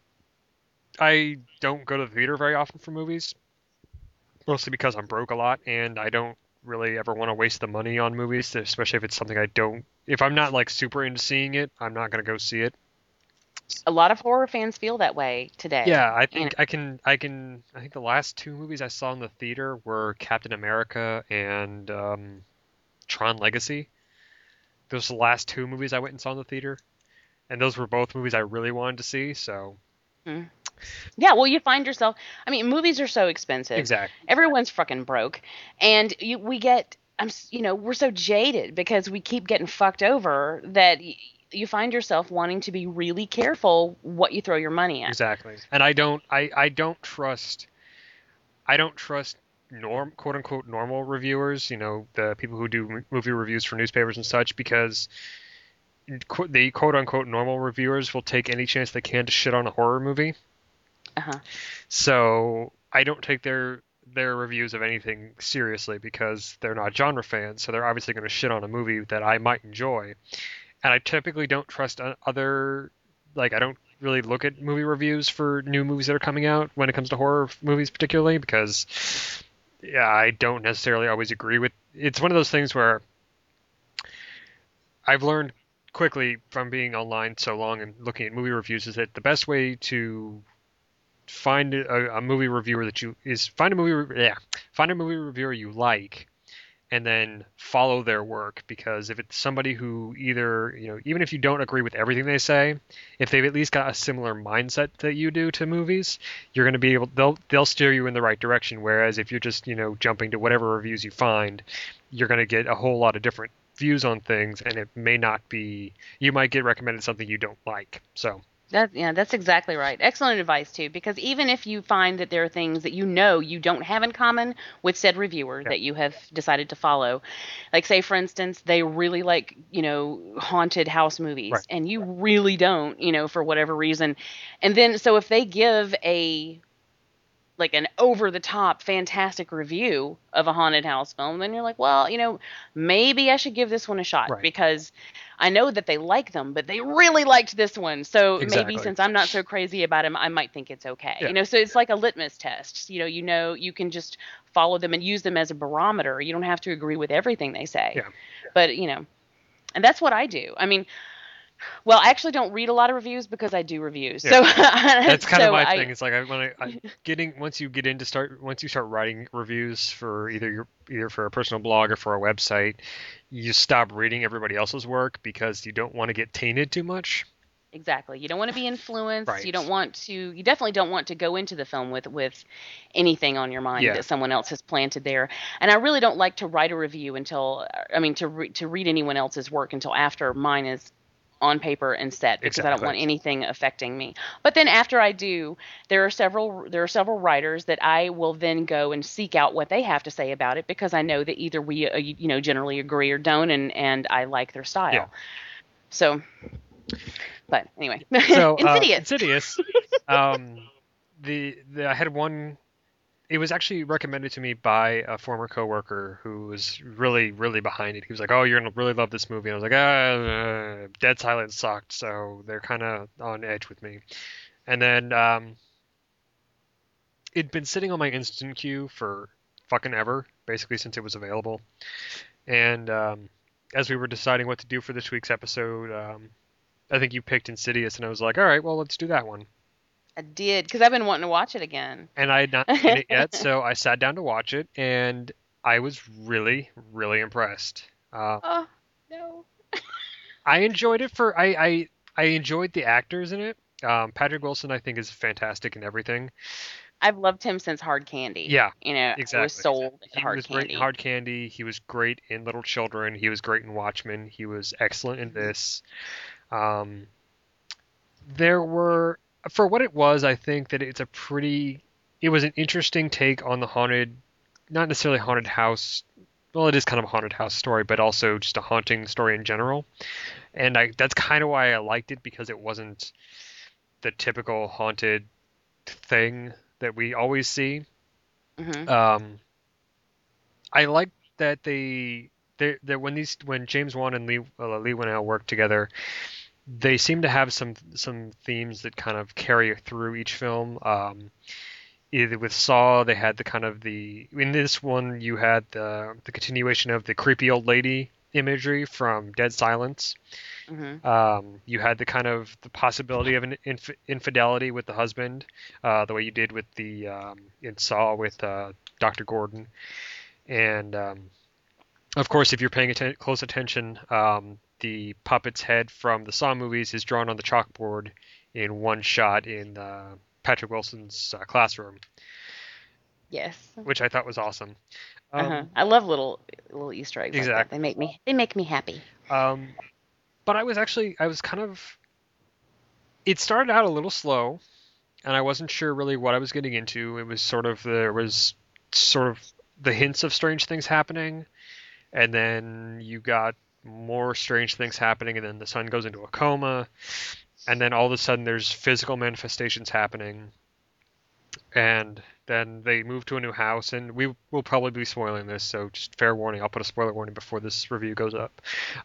I don't go to the theater very often for movies, mostly because I'm broke a lot, and I don't really ever want to waste the money on movies, especially if it's something if I'm not like super into seeing it, I'm not going to go see it. A lot of horror fans feel that way today. Yeah, I think I think the last two movies I saw in the theater were Captain America and Tron Legacy. Those are the last two movies I went and saw in the theater, and those were both movies I really wanted to see. So. Yeah, well, you find yourself. I mean, movies are so expensive. Exactly. Everyone's fucking broke, and we're so jaded because we keep getting fucked over that. You find yourself wanting to be really careful what you throw your money at. Exactly. And I don't trust quote unquote normal reviewers, the people who do movie reviews for newspapers and such, because the quote unquote normal reviewers will take any chance they can to shit on a horror movie. So I don't take their reviews of anything seriously because they're not genre fans, so they're obviously going to shit on a movie that I might enjoy. And I typically don't trust I don't really look at movie reviews for new movies that are coming out when it comes to horror movies particularly because, I don't necessarily always agree with. It's one of those things where I've learned quickly from being online so long and looking at movie reviews is that the best way to find a movie reviewer find a movie reviewer you like and then follow their work, because if it's somebody who either, even if you don't agree with everything they say, if they've at least got a similar mindset that you do to movies, you're going to be able, they'll steer you in the right direction. Whereas if you're just, jumping to whatever reviews you find, you're going to get a whole lot of different views on things, and it may not be, you might get recommended something you don't like. So that's exactly right. Excellent advice too, because even if you find that there are things that you don't have in common with said reviewer that you have decided to follow, like say for instance they really like haunted house movies, right, and you really don't, for whatever reason, and then so if they give an over the top fantastic review of a haunted house film, then you're like, well, maybe I should give this one a shot, right, because I know that they like them, but they really liked this one. So maybe since I'm not so crazy about them, I might think it's okay. Yeah. So it's like a litmus test. You can just follow them and use them as a barometer. You don't have to agree with everything they say. Yeah. But, and that's what I do. I mean, well, I actually don't read a lot of reviews because I do reviews. Yeah. So that's kind of my thing. It's like once you start writing reviews for either for a personal blog or for a website, you stop reading everybody else's work because you don't want to get tainted too much. Exactly. You don't want to be influenced. Right. You definitely don't want to go into the film with anything on your mind that someone else has planted there. And I really don't like to write a review to read anyone else's work until after mine is on paper and set, because I don't want anything affecting me. But then after I do, there are several writers that I will then go and seek out what they have to say about it, because I know that either we generally agree or don't, and I like their style. Yeah. So, but anyway, so Insidious. I had one. It was actually recommended to me by a former coworker who was really, really behind it. He was like, "Oh, you're gonna really love this movie." And I was like, Dead Silence sucked, so they're kind of on edge with me. And then it'd been sitting on my instant queue for fucking ever, basically since it was available. And as we were deciding what to do for this week's episode, I think you picked Insidious, and I was like, "All right, well, let's do that one." I did, because I've been wanting to watch it again. And I had not seen it yet, so I sat down to watch it, and I was really, really impressed. Oh, no. I enjoyed it I enjoyed the actors in it. Patrick Wilson, I think, is fantastic in everything. I've loved him since Hard Candy. Yeah, exactly. I was sold at Hard Candy. He was great in Hard Candy. He was great in Little Children. He was great in Watchmen. He was excellent in this. For what it was, I think that it was an interesting take on the haunted, not necessarily haunted house. Well, it is kind of a haunted house story, but also just a haunting story in general. And that's kind of why I liked it, because it wasn't the typical haunted thing that we always see. Mm-hmm. I like that when James Wan and Leigh Whannell worked together, they seem to have some themes that kind of carry through each film. Either with Saw, they had in this one you had the continuation of the creepy old lady imagery from Dead Silence. Mm-hmm. You had the possibility of an infidelity with the husband, the way you did with in Saw with Dr. Gordon. And of course, if you're paying close attention, the puppet's head from the Saw movies is drawn on the chalkboard in one shot in Patrick Wilson's classroom. Yes. Which I thought was awesome. I love little Easter eggs. Exactly. Like that. They make me happy. But I was it started out a little slow, and I wasn't sure really what I was getting into. It was there was the hints of strange things happening, and then you got more strange things happening, and then the son goes into a coma, and then all of a sudden there's physical manifestations happening, and then they move to a new house, and we will probably be spoiling this, so just fair warning, I'll put a spoiler warning before this review goes up.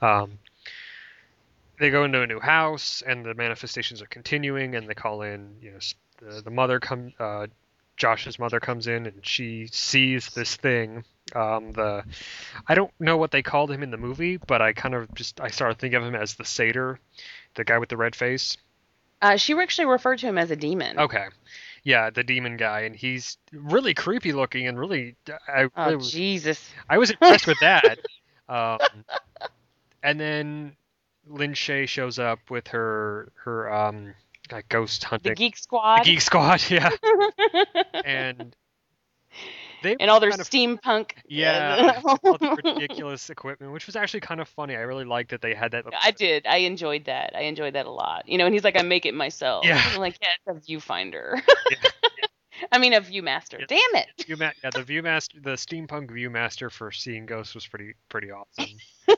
They go into a new house, and the manifestations are continuing, and they call in, the mother Josh's mother comes in, and she sees this thing. I don't know what they called him in the movie, but I started thinking of him as the satyr, the guy with the red face. She actually referred to him as a demon. Okay. Yeah, the demon guy, and he's really creepy looking and really. Jesus! I was impressed with that. And then Lin Shaye shows up with her ghost hunting. The Geek Squad. The Geek Squad, yeah. And they and all their kind of, steampunk. Yeah, all the ridiculous equipment, which was actually kind of funny. I really liked that they had that. I did. I enjoyed that. I enjoyed that a lot. And he's like, I make it myself. Yeah. I'm like, yeah, it's a viewfinder. I mean, a Viewmaster. Damn it. The Viewmaster, the steampunk Viewmaster for seeing ghosts was pretty awesome.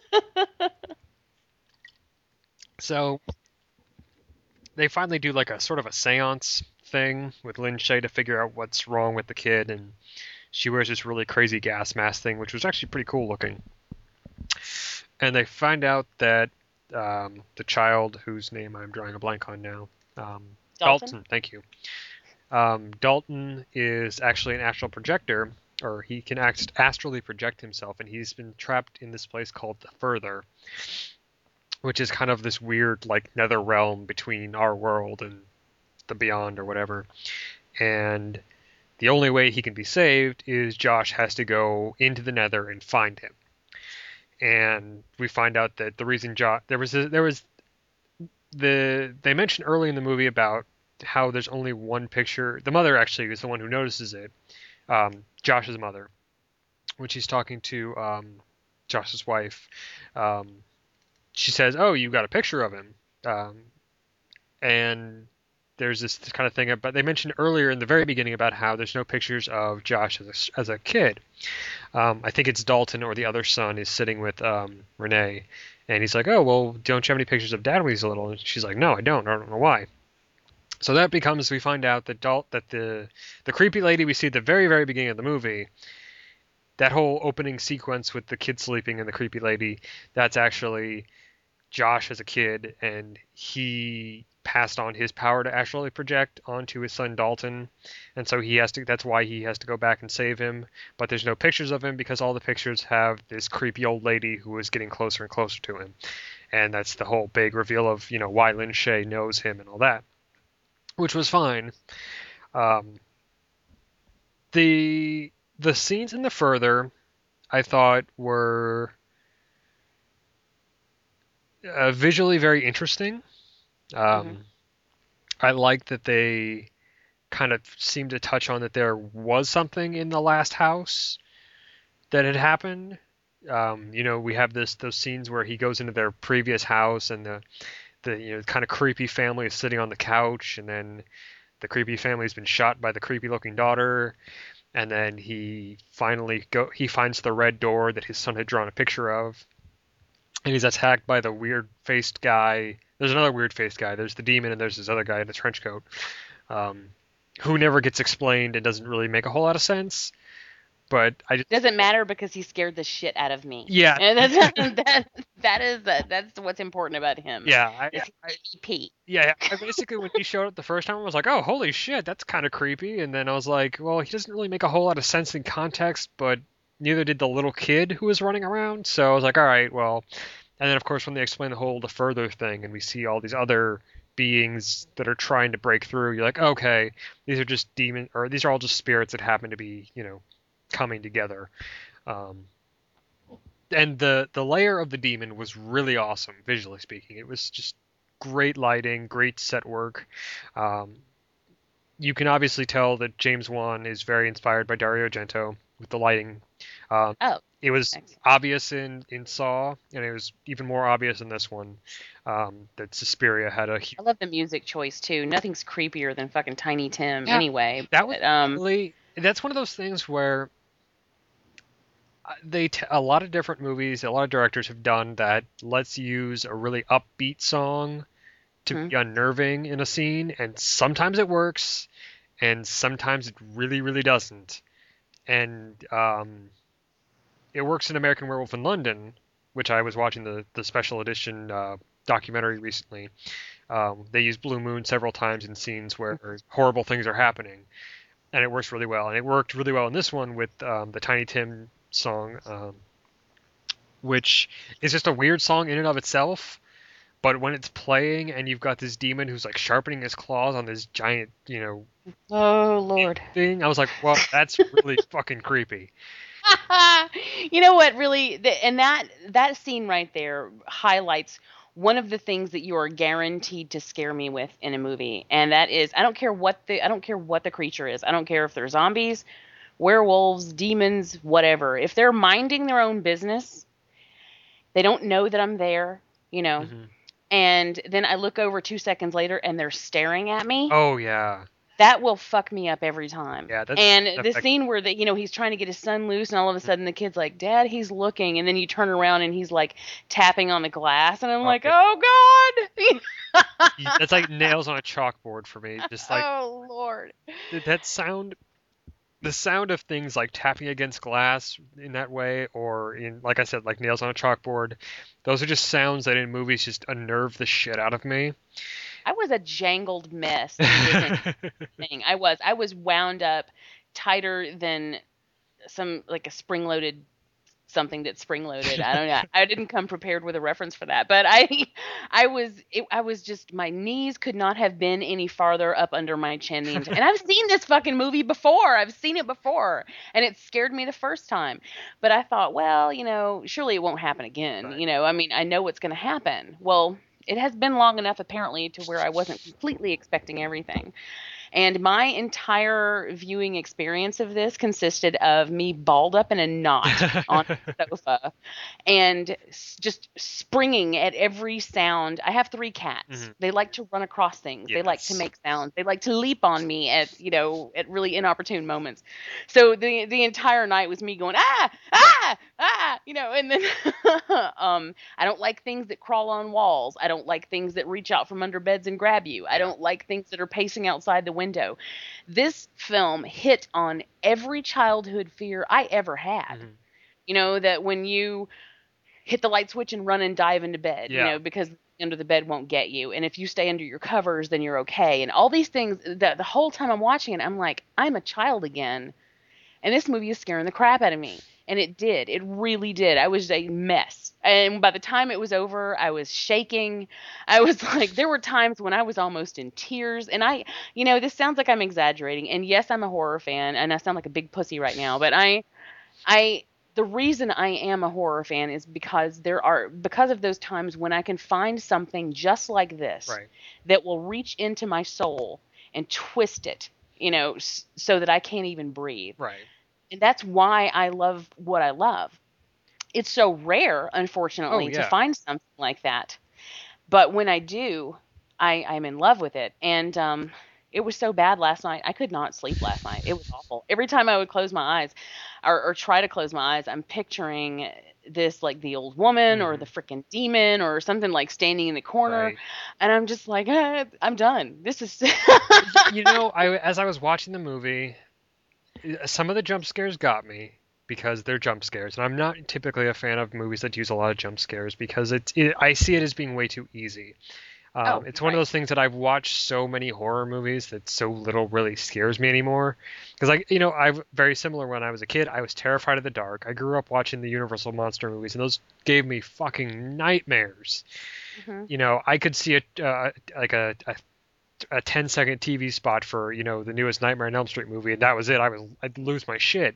So they finally do like a sort of a seance thing with Lin Shaye to figure out what's wrong with the kid, and she wears this really crazy gas mask thing, which was actually pretty cool looking. And they find out that the child, whose name I'm drawing a blank on now, Dalton, thank you. Dalton is actually an astral projector, or he can astrally project himself, and he's been trapped in this place called the Further, which is kind of this weird like nether realm between our world and the beyond or whatever. And the only way he can be saved is Josh has to go into the nether and find him. And we find out that the reason they mentioned early in the movie about how there's only one picture. The mother actually is the one who notices it. Josh's mother, when she's talking to Josh's wife, she says, "Oh, you got a picture of him," and there's this kind of thing. But they mentioned earlier in the very beginning about how there's no pictures of Josh as a kid. I think it's Dalton or the other son is sitting with Renee, and he's like, "Oh, well, don't you have any pictures of Dad when he's little?" And she's like, "No, I don't. I don't know why." So that becomes, we find out that the creepy lady we see at the very, very beginning of the movie, that whole opening sequence with the kid sleeping and the creepy lady, that's actually Josh as a kid, and he passed on his power to astrally project onto his son Dalton, and so that's why he has to go back and save him. But there's no pictures of him because all the pictures have this creepy old lady who is getting closer and closer to him, and that's the whole big reveal of why Lin Shaye knows him and all that, which was fine. The scenes in the Further, I thought, were visually very interesting. I like that they kind of seemed to touch on that there was something in the last house that had happened. We have those scenes where he goes into their previous house, and the kind of creepy family is sitting on the couch, and then the creepy family's been shot by the creepy looking daughter, and then he finds the red door that his son had drawn a picture of, and he's attacked by the weird faced guy. There's another weird faced guy. There's the demon, and there's this other guy in a trench coat, who never gets explained and doesn't really make a whole lot of sense. But doesn't matter because he scared the shit out of me. Yeah, and that's what's important about him. Yeah, Pete. Yeah, I basically when he showed up the first time, I was like, oh, holy shit, that's kind of creepy. And then I was like, well, he doesn't really make a whole lot of sense in context, but neither did the little kid who was running around. So I was like, all right, well. And then of course when they explain the Further thing, and we see all these other beings that are trying to break through, you're like, okay, these are just demons, or these are all just spirits that happen to be, coming together. And the layer of the demon was really awesome, visually speaking. It was just great lighting, great set work. You can obviously tell that James Wan is very inspired by Dario Argento with the lighting. It was obvious in Saw, and it was even more obvious in this one, that Suspiria had a... I love the music choice, too. Nothing's creepier than fucking Tiny Tim, anyway. That was really... That's one of those things where a lot of different movies, a lot of directors have done that. Let's use a really upbeat song to be unnerving in a scene, and sometimes it works, and sometimes it really, really doesn't. And it works in American Werewolf in London, which I was watching the special edition documentary recently. They use Blue Moon several times in scenes where horrible things are happening, and it works really well. And it worked really well in this one with the Tiny Tim song, which is just a weird song in and of itself, But when it's playing and you've got this demon who's like sharpening his claws on this giant, Oh Lord. thing, I was like, well, that's really fucking creepy. You know what? Really, and that scene right there highlights one of the things that you are guaranteed to scare me with in a movie, and that is I don't care what the creature is. I don't care if they're zombies, werewolves, demons, whatever. If they're minding their own business, they don't know that I'm there, Mm-hmm. and then I look over 2 seconds later and they're staring at me. Oh yeah. That will fuck me up every time. Yeah, and the scene where he's trying to get his son loose, and all of a sudden the kid's like, "Dad, he's looking," and then you turn around and he's like tapping on the glass, and I'm like, "Oh God!" That's like nails on a chalkboard for me. Just like, oh Lord, that sound. The sound of things like tapping against glass in that way, or like I said, like nails on a chalkboard, those are just sounds that in movies just unnerve the shit out of me. I was a jangled mess. Thing. I was wound up tighter than a spring-loaded something that's spring-loaded. I don't know. I didn't come prepared with a reference for that, but I was just, my knees could not have been any farther up under my chin. And I've seen this fucking movie before. I've seen it before, and it scared me the first time. But I thought, well, surely it won't happen again. Right. I mean, I know what's going to happen. Well, it has been long enough, apparently, to where I wasn't completely expecting everything. And my entire viewing experience of this consisted of me balled up in a knot on the sofa and just springing at every sound. I have 3 cats. Mm-hmm. They like to run across things. Yes. They like to make sounds. They like to leap on me at really inopportune moments. So the entire night was me going, and then I don't like things that crawl on walls. I don't like things that reach out from under beds and grab you. I don't like things that are pacing outside the window. This film hit on every childhood fear I ever had. Mm-hmm. That when you hit the light switch and run and dive into bed, because under the bed won't get you. And if you stay under your covers, then you're okay. And all these things that the whole time I'm watching it, I'm like, I'm a child again. And this movie is scaring the crap out of me. And it did. It really did. I was a mess. And by the time it was over, I was shaking. I was like, there were times when I was almost in tears. And this sounds like I'm exaggerating. And yes, I'm a horror fan, and I sound like a big pussy right now. But the reason I am a horror fan is because of those times when I can find something just like this, right, that will reach into my soul and twist it, so that I can't even breathe. Right. And that's why I love what I love. It's so rare, unfortunately, to find something like that. But when I do, I'm in love with it. And it was so bad last night. I could not sleep last night. It was awful. Every time I would close my eyes or try to close my eyes, I'm picturing this, like the old woman or the freaking demon or something like standing in the corner. Right. And I'm just like, I'm done. This is... As I was watching the movie... Some of the jump scares got me because they're jump scares, and I'm not typically a fan of movies that use a lot of jump scares because I see it as being way too easy. It's one of those things that I've watched so many horror movies that so little really scares me anymore. Because I'm very similar. When I was a kid, I was terrified of the dark. I grew up watching the Universal monster movies, and those gave me fucking nightmares. Mm-hmm. I could see a 10-second TV spot for, the newest Nightmare on Elm Street movie, and that was it. I'd lose my shit.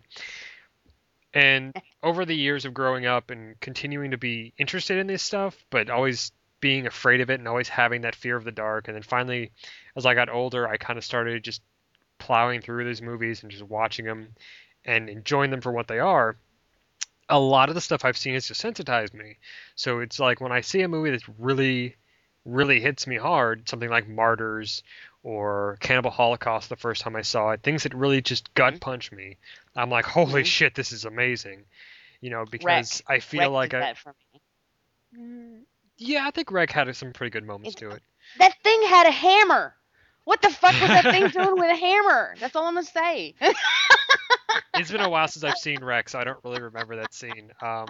And over the years of growing up and continuing to be interested in this stuff, but always being afraid of it and always having that fear of the dark, and then finally, as I got older, I kind of started just plowing through these movies and just watching them and enjoying them for what they are. A lot of the stuff I've seen has desensitized me. So it's like when I see a movie that's really hits me hard, something like Martyrs or Cannibal Holocaust the first time I saw it, things that really just gut punch me, I'm like, holy shit, this is amazing. Because I feel like that for me. Yeah, I think Rec had some pretty good moments to it. That thing had a hammer. What the fuck was that thing doing with a hammer? That's all I'm going to say. It's been a while since I've seen Rec, so I don't really remember that scene.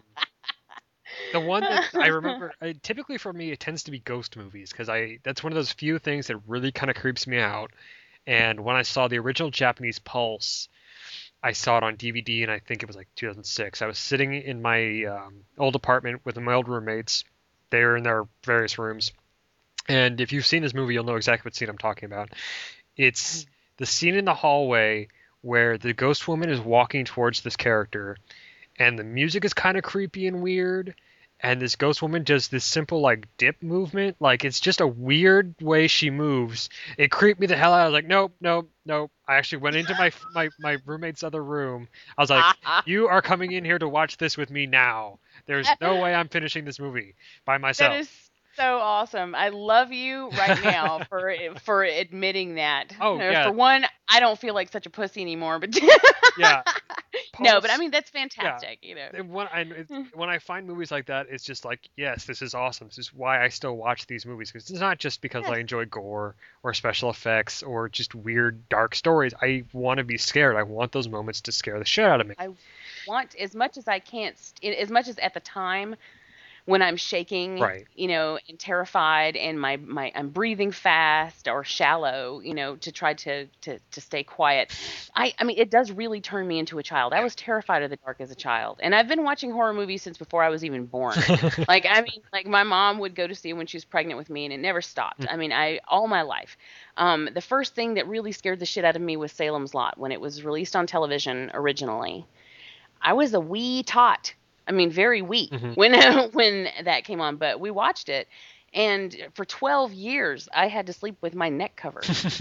The one that I remember, typically for me, it tends to be ghost movies, because that's one of those few things that really kind of creeps me out. And when I saw the original Japanese Pulse, I saw it on DVD, and I think it was like 2006. I was sitting in my old apartment with my old roommates. They were in their various rooms, And if you've seen this movie, you'll know exactly what scene I'm talking about. It's the scene in the hallway where the ghost woman is walking towards this character, and the music is kind of creepy and weird, and this ghost woman does this simple, like, dip movement. Like, it's just a weird way she moves. It creeped me the hell out. I was like, nope. I actually went into my roommate's other room. I was like, you are coming in here to watch this with me now. There's no way I'm finishing this movie by myself. That is so awesome. I love you right now for admitting that. Oh, yeah. For one, I don't feel like such a pussy anymore, but yeah. No, but I mean, that's fantastic. Yeah. When I find movies like that, it's just like, yes, this is awesome. This is why I still watch these movies, because it's not just because I enjoy gore or special effects or just weird dark stories. I want to be scared. I want those moments to scare the shit out of me. I want, as much as I can't, as much as at the time when I'm shaking, right, and terrified, and I'm breathing fast or shallow, to try to stay quiet. I mean, it does really turn me into a child. I was terrified of the dark as a child, and I've been watching horror movies since before I was even born. Like my mom would go to see it when she was pregnant with me, and it never stopped. I mean, all my life. The first thing that really scared the shit out of me was Salem's Lot when it was released on television originally. I was a wee tot. I mean, very weak when that came on, but we watched it, and for 12 years I had to sleep with my neck covered.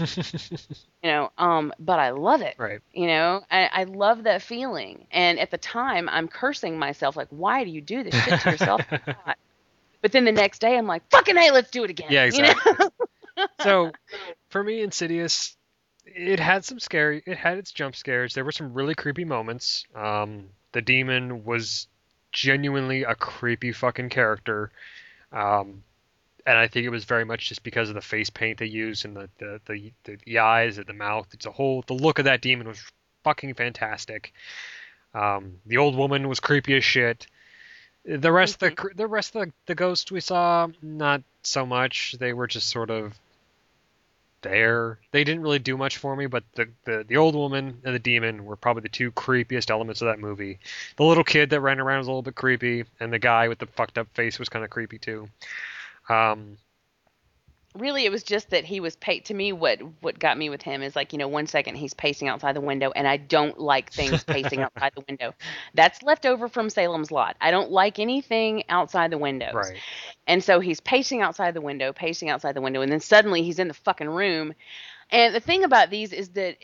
But I love it. Right. I love that feeling, and at the time I'm cursing myself like, why do you do this shit to yourself? But then the next day I'm like, fucking hey, let's do it again. Yeah, exactly. So for me, Insidious, it had its jump scares. There were some really creepy moments. The demon was genuinely a creepy fucking character, and I think it was very much just because of the face paint they used and the eyes and the mouth. The look of that demon was fucking fantastic. The old woman was creepy as shit. The rest of the ghosts we saw, not so much. They were just sort of there. They didn't really do much for me, but the old woman and the demon were probably the two creepiest elements of that movie. The little kid that ran around was a little bit creepy, and the guy with the fucked up face was kind of creepy too. Really, it was just that he was to me, what got me with him is like, 1 second he's pacing outside the window, and I don't like things pacing outside the window. That's left over from Salem's Lot. I don't like anything outside the windows. Right. And so he's pacing outside the window, and then suddenly he's in the fucking room. And the thing about these is that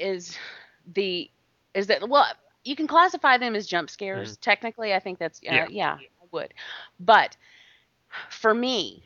well, you can classify them as jump scares. Technically, I think that's yeah, I would. But for me,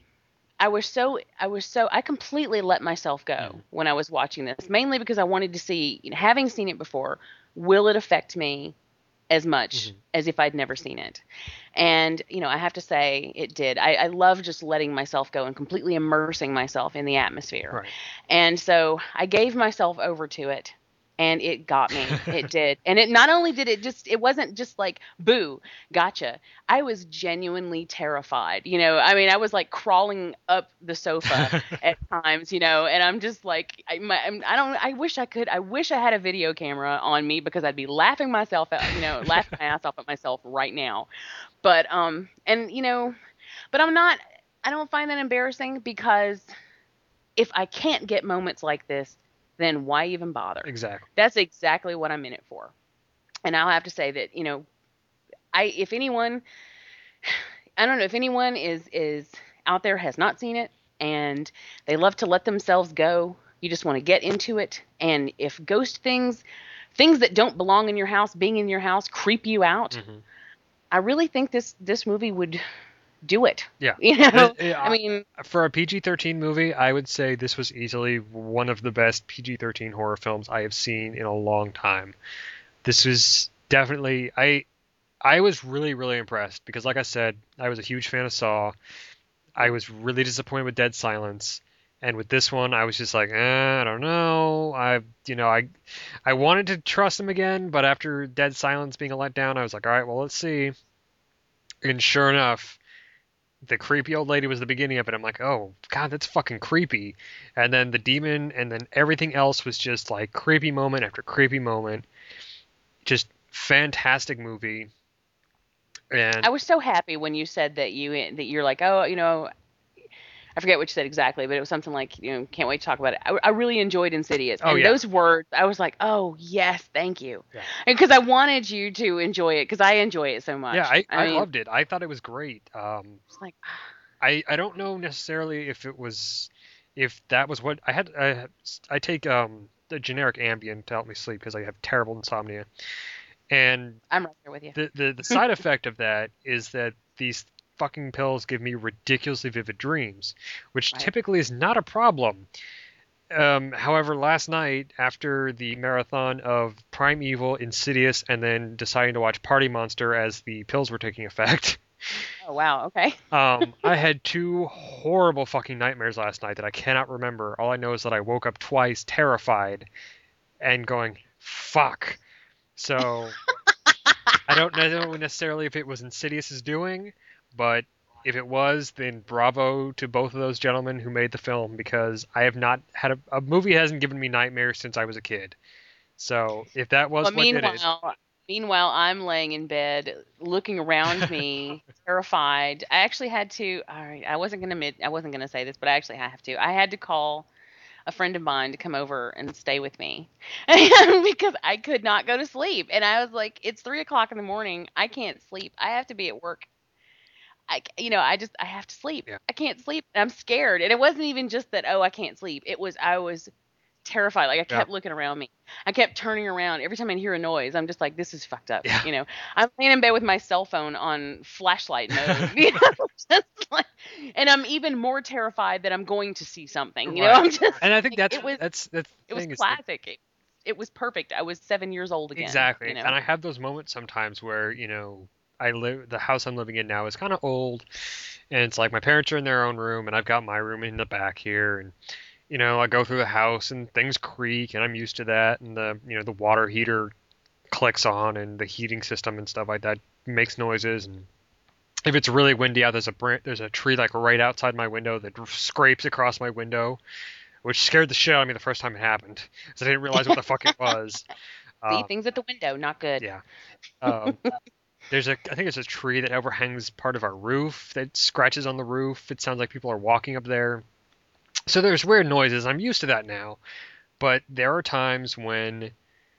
I completely let myself go when I was watching this, mainly because I wanted to see, having seen it before, will it affect me as much as if I'd never seen it? And, I have to say it did. I love just letting myself go and completely immersing myself in the atmosphere. Right. And so I gave myself over to it. And it got me. It did. And it not only did it wasn't just like, boo, gotcha. I was genuinely terrified. I was like crawling up the sofa at times, and I'm just like, I wish I had a video camera on me, because I'd be laughing myself out, laughing my ass off at myself right now. But, but I don't find that embarrassing, because if I can't get moments like this, then why even bother? Exactly. That's exactly what I'm in it for. And I'll have to say that, if anyone is out there, has not seen it, and they love to let themselves go, you just want to get into it. And if ghost things that don't belong in your house, being in your house, creep you out, I really think this movie would do it. Yeah. I mean, for a PG-13 movie, I would say this was easily one of the best PG-13 horror films I have seen in a long time. This was definitely, I was really, really impressed, because like I said, I was a huge fan of Saw. I was really disappointed with Dead Silence. And with this one, I was just like, I don't know. I wanted to trust him again, but after Dead Silence being a letdown, I was like, all right, well, let's see. And sure enough, the creepy old lady was the beginning of it. I'm like, oh, God, that's fucking creepy. And then the demon, and then everything else was just like creepy moment after creepy moment. Just fantastic movie. And I was so happy when you said that you're like, oh, I forget what you said exactly, but it was something like, can't wait to talk about it. I really enjoyed Insidious. And yeah. those words, I was like, oh, yes, thank you. Yeah. Because I wanted you to enjoy it, because I enjoy it so much. Yeah, I loved it. I thought it was great. It's like, I don't know necessarily if that was what I had. I take the generic Ambien to help me sleep because I have terrible insomnia. And I'm right there with you. The side effect of that is that these fucking pills give me ridiculously vivid dreams, which typically is not a problem. However, last night, after the marathon of Primeval, Insidious, and then deciding to watch Party Monster as the pills were taking effect. Oh, wow, okay. I had 2 horrible fucking nightmares last night that I cannot remember. All I know is that I woke up twice terrified and going, fuck. So I don't know necessarily if it was Insidious's doing, but if it was, then bravo to both of those gentlemen who made the film, because I have not had a movie hasn't given me nightmares since I was a kid. So if that was what did it. Meanwhile, I'm laying in bed, looking around me, terrified. I actually had to. All right, I wasn't gonna say this, but I actually have to. I had to call a friend of mine to come over and stay with me because I could not go to sleep. And I was like, it's 3:00 in the morning. I can't sleep. I have to be at work. I have to sleep. Yeah. I can't sleep. And I'm scared. And it wasn't even just that, I can't sleep. I was terrified. Like, I kept looking around me. I kept turning around. Every time I hear a noise, I'm just like, this is fucked up. Yeah. I'm laying in bed with my cell phone on flashlight mode. And I'm even more terrified that I'm going to see something. I'm just. And I think it was classic. It was perfect. I was 7 years old again. Exactly. And I have those moments sometimes where, the house I'm living in now is kind of old, and it's like my parents are in their own room, and I've got my room in the back here, and I go through the house and things creak, and I'm used to that, and the water heater clicks on, and the heating system and stuff like that makes noises, and if it's really windy out, there's a tree like right outside my window that scrapes across my window, which scared the shit out of me the first time it happened, because I didn't realize what the fuck it was. See, things at the window, not good. Yeah. I think there's a tree that overhangs part of our roof that scratches on the roof. It sounds like people are walking up there. So there's weird noises. I'm used to that now. But there are times when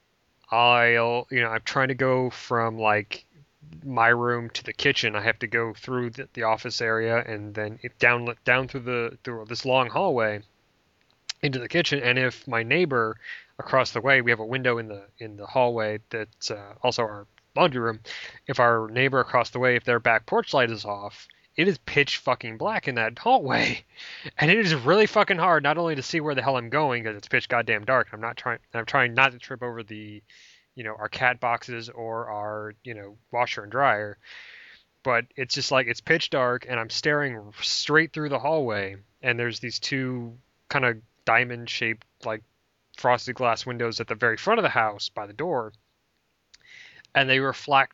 I'm trying to go from like my room to the kitchen. I have to go through the office area and then down through this long hallway into the kitchen. And if my neighbor across the way, we have a window in the hallway that's also our laundry room. If our neighbor across the way, if their back porch light is off, it is pitch fucking black in that hallway, and it is really fucking hard not only to see where the hell I'm going because it's pitch goddamn dark. I'm trying not to trip over the, our cat boxes or our, washer and dryer, but it's just like it's pitch dark and I'm staring straight through the hallway, and there's these 2 kind of diamond shaped like frosted glass windows at the very front of the house by the door. And they reflect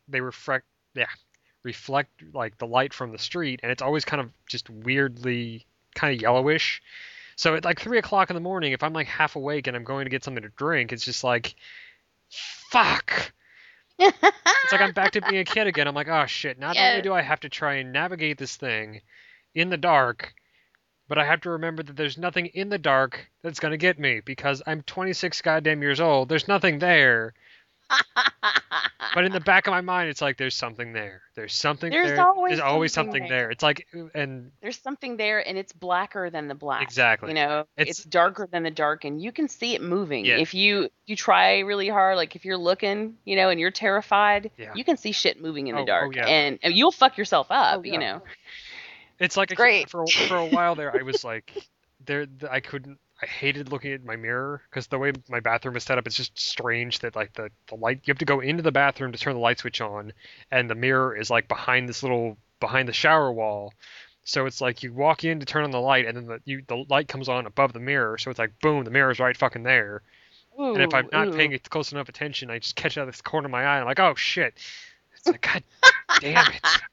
like the light from the street, and it's always kind of just weirdly kind of yellowish. So at like 3:00 in the morning, if I'm like half awake and I'm going to get something to drink, it's just like, fuck. It's like I'm back to being a kid again. I'm like, oh shit, not only do I have to try and navigate this thing in the dark, but I have to remember that there's nothing in the dark that's going to get me because I'm 26 goddamn years old. There's nothing there. But in the back of my mind, it's like there's something there. There's something there. There's always something there. It's like, and there's something there, and it's blacker than the black. Exactly. It's darker than the dark, and you can see it moving. Yeah. If you try really hard, like if you're looking, and you're terrified, you can see shit moving in the dark, and you'll fuck yourself up. It's like great. For a while there, I was like, I hated looking at my mirror because the way my bathroom is set up, it's just strange that like the light, you have to go into the bathroom to turn the light switch on, and the mirror is like behind the shower wall. So it's like you walk in to turn on the light, and then the light comes on above the mirror. So it's like boom, the mirror's right fucking there. Ooh, and if I'm not paying close enough attention, I just catch it out of this corner of my eye. And I'm like, oh shit! It's like, god damn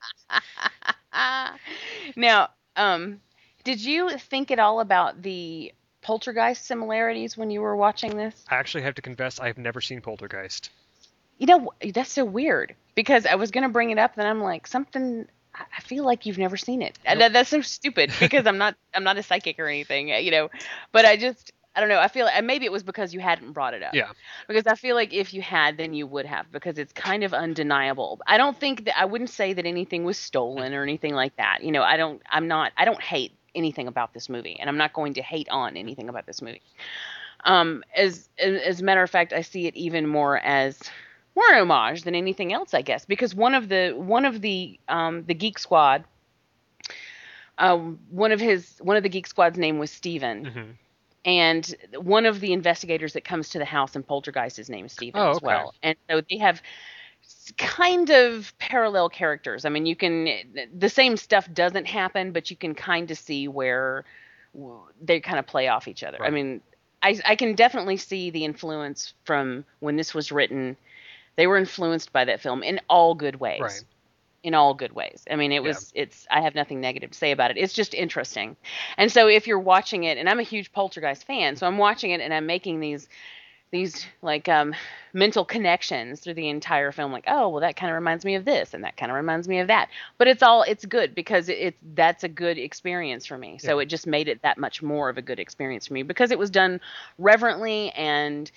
it. Now, did you think at all about the Poltergeist similarities when you were watching this? I actually have to confess, I have never seen Poltergeist. That's so weird because I was going to bring it up, then I'm like, something, I feel like you've never seen it. And that's so stupid because I'm not a psychic or anything, but I don't know. I feel like maybe it was because you hadn't brought it up. Yeah. Because I feel like if you had, then you would have, because it's kind of undeniable. I wouldn't say that anything was stolen or anything like that. I don't hate anything about this movie, and I'm not going to hate on anything about this movie. As a matter of fact, I see it even more as more homage than anything else, I guess, because one of the Geek Squad, one of the Geek Squad's name was Steven. Mm-hmm. And one of the investigators that comes to the house in Poltergeist, his name is Steven as well. And so they have kind of parallel characters. I mean, the same stuff doesn't happen, but you can kind of see where they kind of play off each other. Right. I mean, I can definitely see the influence from when this was written. They were influenced by that film in all good ways. Right. In all good ways. I mean, I have nothing negative to say about it. It's just interesting. And so if you're watching it, and I'm a huge Poltergeist fan, so I'm watching it and I'm making these like mental connections through the entire film, like, oh, well, that kind of reminds me of this and that kind of reminds me of that. But it's good because that's a good experience for me. So it just made it that much more of a good experience for me because it was done reverently, and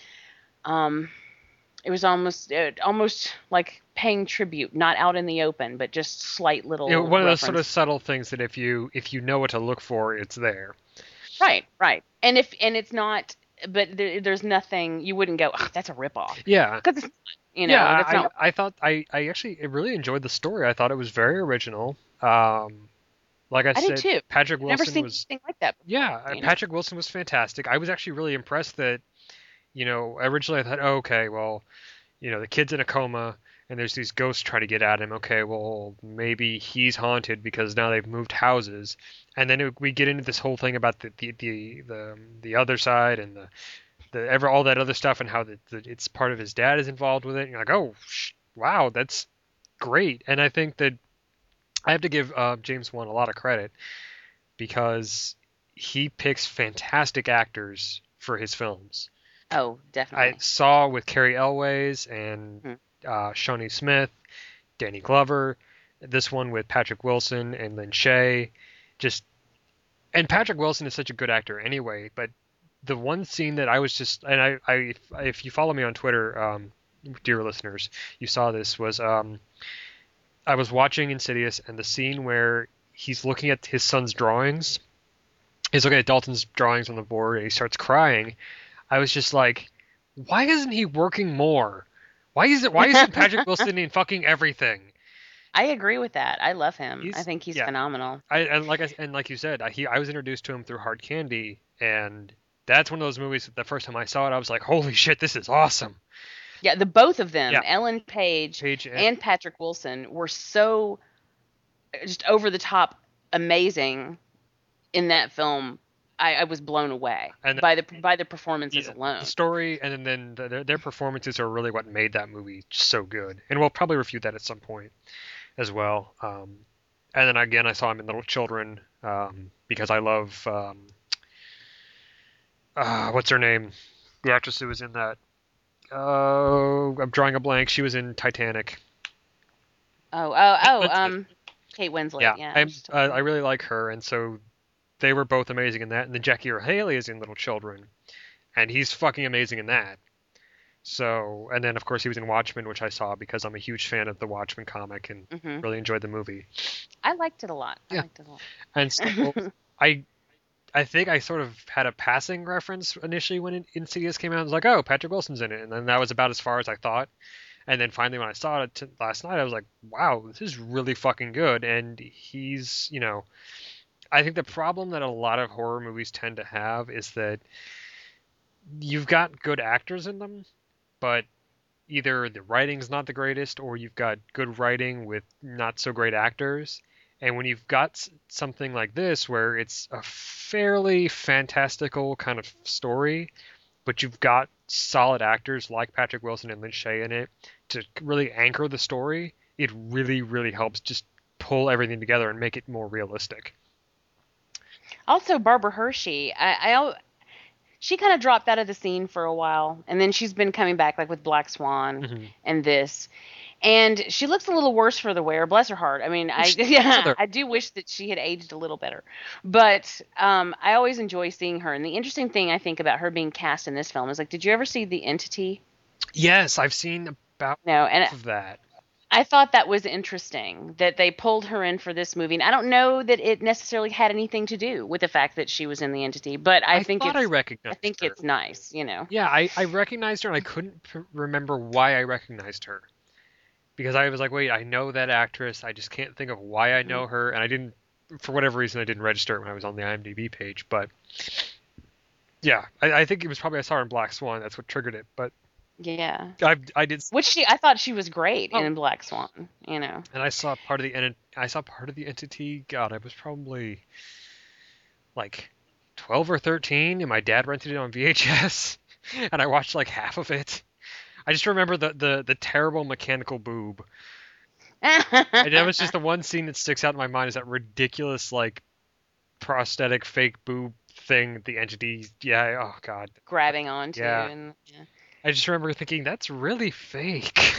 it was almost like paying tribute, not out in the open, but just slight little one of those sort of subtle things that if you know what to look for, it's there. Right. And it's not, but there's nothing you wouldn't go, oh, that's a ripoff. Yeah. Because I thought I actually really enjoyed the story. I thought it was very original. Like I said, did too. Patrick Wilson Never seen was anything like that. Yeah, Patrick Wilson was fantastic. I was actually really impressed that, originally I thought, oh, okay, well, the kid's in a coma and there's these ghosts trying to get at him. Okay, well, maybe he's haunted because now they've moved houses. And then we get into this whole thing about the other side and all that other stuff and how it's part of his dad is involved with it. And you're like, oh, wow, that's great. And I think that I have to give James Wan a lot of credit because he picks fantastic actors for his films. Oh, definitely. I saw with Carrie Elways and Shawnee Smith, Danny Glover, this one with Patrick Wilson and Lin Shaye. And Patrick Wilson is such a good actor anyway, but the one scene that I was just, and I if you follow me on Twitter, dear listeners, you saw this, was I was watching Insidious, and the scene where he's looking at his son's drawings, he's looking at Dalton's drawings on the board, and he starts crying. I was just like, why isn't he working more? Why isn't Patrick Wilson in fucking everything? I agree with that. I love him. I think he's phenomenal. Like you said, I was introduced to him through Hard Candy, and that's one of those movies. The first time I saw it, I was like, holy shit, this is awesome. Yeah, the both of them, Ellen Page and Patrick Wilson, were so just over the top amazing in that film. I was blown away by the performances alone. The story and then their performances are really what made that movie so good. And we'll probably review that at some point as well. And then again, I saw him in Little Children because I love what's her name? The actress who was in that. I'm drawing a blank. She was in Titanic. Kate Winslet. Yeah, I really like her, and so they were both amazing in that. And then Jackie Earle Haley is in Little Children, and he's fucking amazing in that. So, and then of course he was in Watchmen, which I saw because I'm a huge fan of the Watchmen comic and really enjoyed the movie. I liked it a lot. And so I think I sort of had a passing reference initially when Insidious came out. I was like, oh, Patrick Wilson's in it. And then that was about as far as I thought. And then finally when I saw it last night, I was like, wow, this is really fucking good. And he's, I think the problem that a lot of horror movies tend to have is that you've got good actors in them, but either the writing's not the greatest or you've got good writing with not so great actors. And when you've got something like this where it's a fairly fantastical kind of story, but you've got solid actors like Patrick Wilson and Lin Shaye in it to really anchor the story, it really, really helps just pull everything together and make it more realistic. Also, Barbara Hershey, she kind of dropped out of the scene for a while, and then she's been coming back, like with Black Swan and this. And she looks a little worse for the wear, bless her heart. I mean, I do wish that she had aged a little better. But I always enjoy seeing her. And the interesting thing I think about her being cast in this film is, like, did you ever see The Entity? Yes, I've seen about of that. I thought that was interesting that they pulled her in for this movie. And I don't know that it necessarily had anything to do with the fact that she was in The Entity, but I think it's nice, you know. Yeah, I recognized her, and I couldn't remember why I recognized her. Because I was like, wait, I know that actress. I just can't think of why I know her. And I didn't, for whatever reason, I didn't register it when I was on the IMDb page. But yeah, I think it was probably I saw her in Black Swan. That's what triggered it. But yeah, I did. I thought she was great in Black Swan. You know. And I saw part of the Entity. God, I was probably like 12 or 13, and my dad rented it on VHS, and I watched like half of it. I just remember the terrible mechanical boob. That was just the one scene that sticks out in my mind, is that ridiculous, like, prosthetic fake boob thing, The Entity, oh god. Grabbing onto. Yeah. And, I just remember thinking, that's really fake.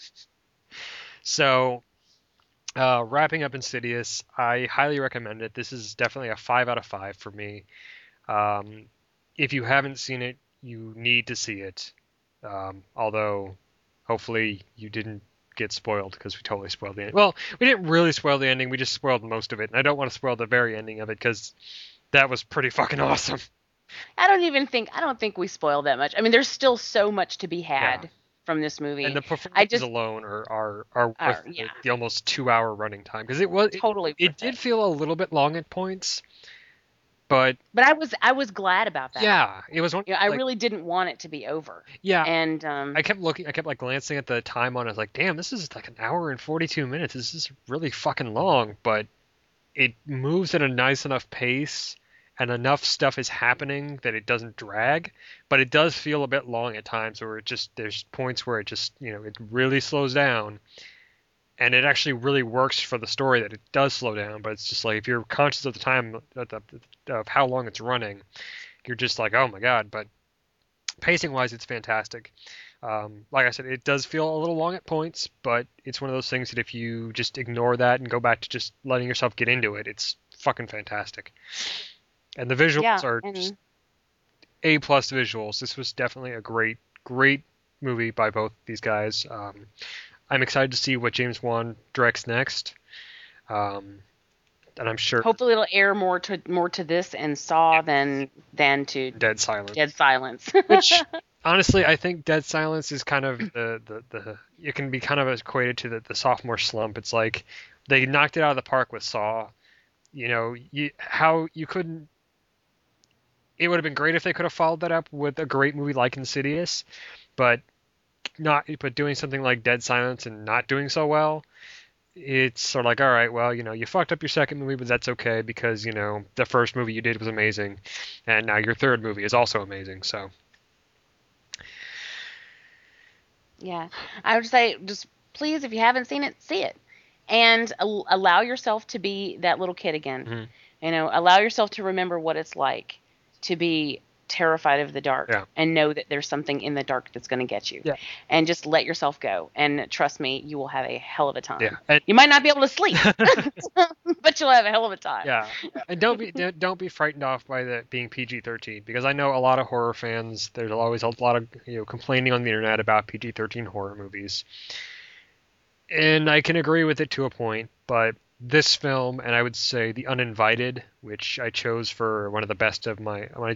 So, wrapping up Insidious, I highly recommend it. This is definitely a 5 out of 5 for me. If you haven't seen it, you need to see it. Although, hopefully you didn't get spoiled, because we totally spoiled the ending. Well, we didn't really spoil the ending, we just spoiled most of it, and I don't want to spoil the very ending of it, because that was pretty fucking awesome. I don't think we spoiled that much. I mean, there's still so much to be had from this movie. And the performances alone are worth the almost 2-hour running time, because it did feel a little bit long at points. But I was glad about that. Yeah, it was. I really didn't want it to be over. Yeah, and I kept like glancing at the time on it. I was like, damn, this is like 1 hour and 42 minutes. This is really fucking long. But it moves at a nice enough pace, and enough stuff is happening that it doesn't drag. But it does feel a bit long at times, where there's points where it just it really slows down. And it actually really works for the story that it does slow down, but it's just like, if you're conscious of the time of how long it's running, you're just like, oh my god. But pacing-wise, it's fantastic. Like I said, it does feel a little long at points, but it's one of those things that if you just ignore that and go back to just letting yourself get into it, it's fucking fantastic. And the visuals are just A+ visuals. This was definitely a great, great movie by both these guys. I'm excited to see what James Wan directs next, and I'm sure hopefully it'll air more to this and Saw than to Dead Silence. Dead Silence. Which honestly, I think Dead Silence is kind of the it can be kind of equated to the sophomore slump. It's like they knocked it out of the park with Saw. You couldn't. It would have been great if they could have followed that up with a great movie like Insidious, but doing something like Dead Silence and not doing so well, it's sort of like, all right, well, you fucked up your second movie, but that's okay, because the first movie you did was amazing, and now your third movie is also amazing. So yeah, I would say, just please, if you haven't seen it, see it, and allow yourself to be that little kid again. Mm-hmm. Allow yourself to remember what it's like to be terrified of the dark, and know that there's something in the dark that's going to get you, and just let yourself go, and trust me, you will have a hell of a time. You might not be able to sleep, but you'll have a hell of a time. And don't be frightened off by that being PG-13, because I know a lot of horror fans, there's always a lot of complaining on the internet about PG-13 horror movies, and I can agree with it to a point, but this film, and I would say The Uninvited, which I chose for one of the best of my when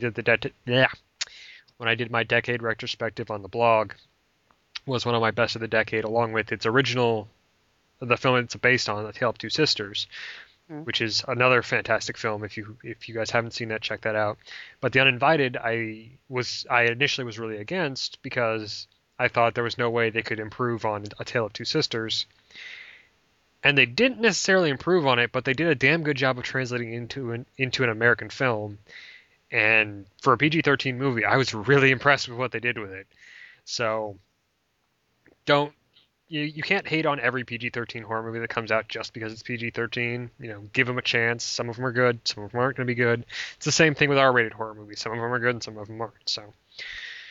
I did my decade retrospective on the blog, was one of my best of the decade, along with its original, the film it's based on, A Tale of Two Sisters, which is another fantastic film. If you guys haven't seen that, check that out. But The Uninvited, I initially was really against, because I thought there was no way they could improve on A Tale of Two Sisters. And they didn't necessarily improve on it, but they did a damn good job of translating into an American film. And for a PG-13 movie, I was really impressed with what they did with it. So you can't hate on every PG-13 horror movie that comes out just because it's PG-13. Give them a chance. Some of them are good, some of them aren't going to be good. It's the same thing with R-rated horror movies. Some of them are good and some of them aren't. So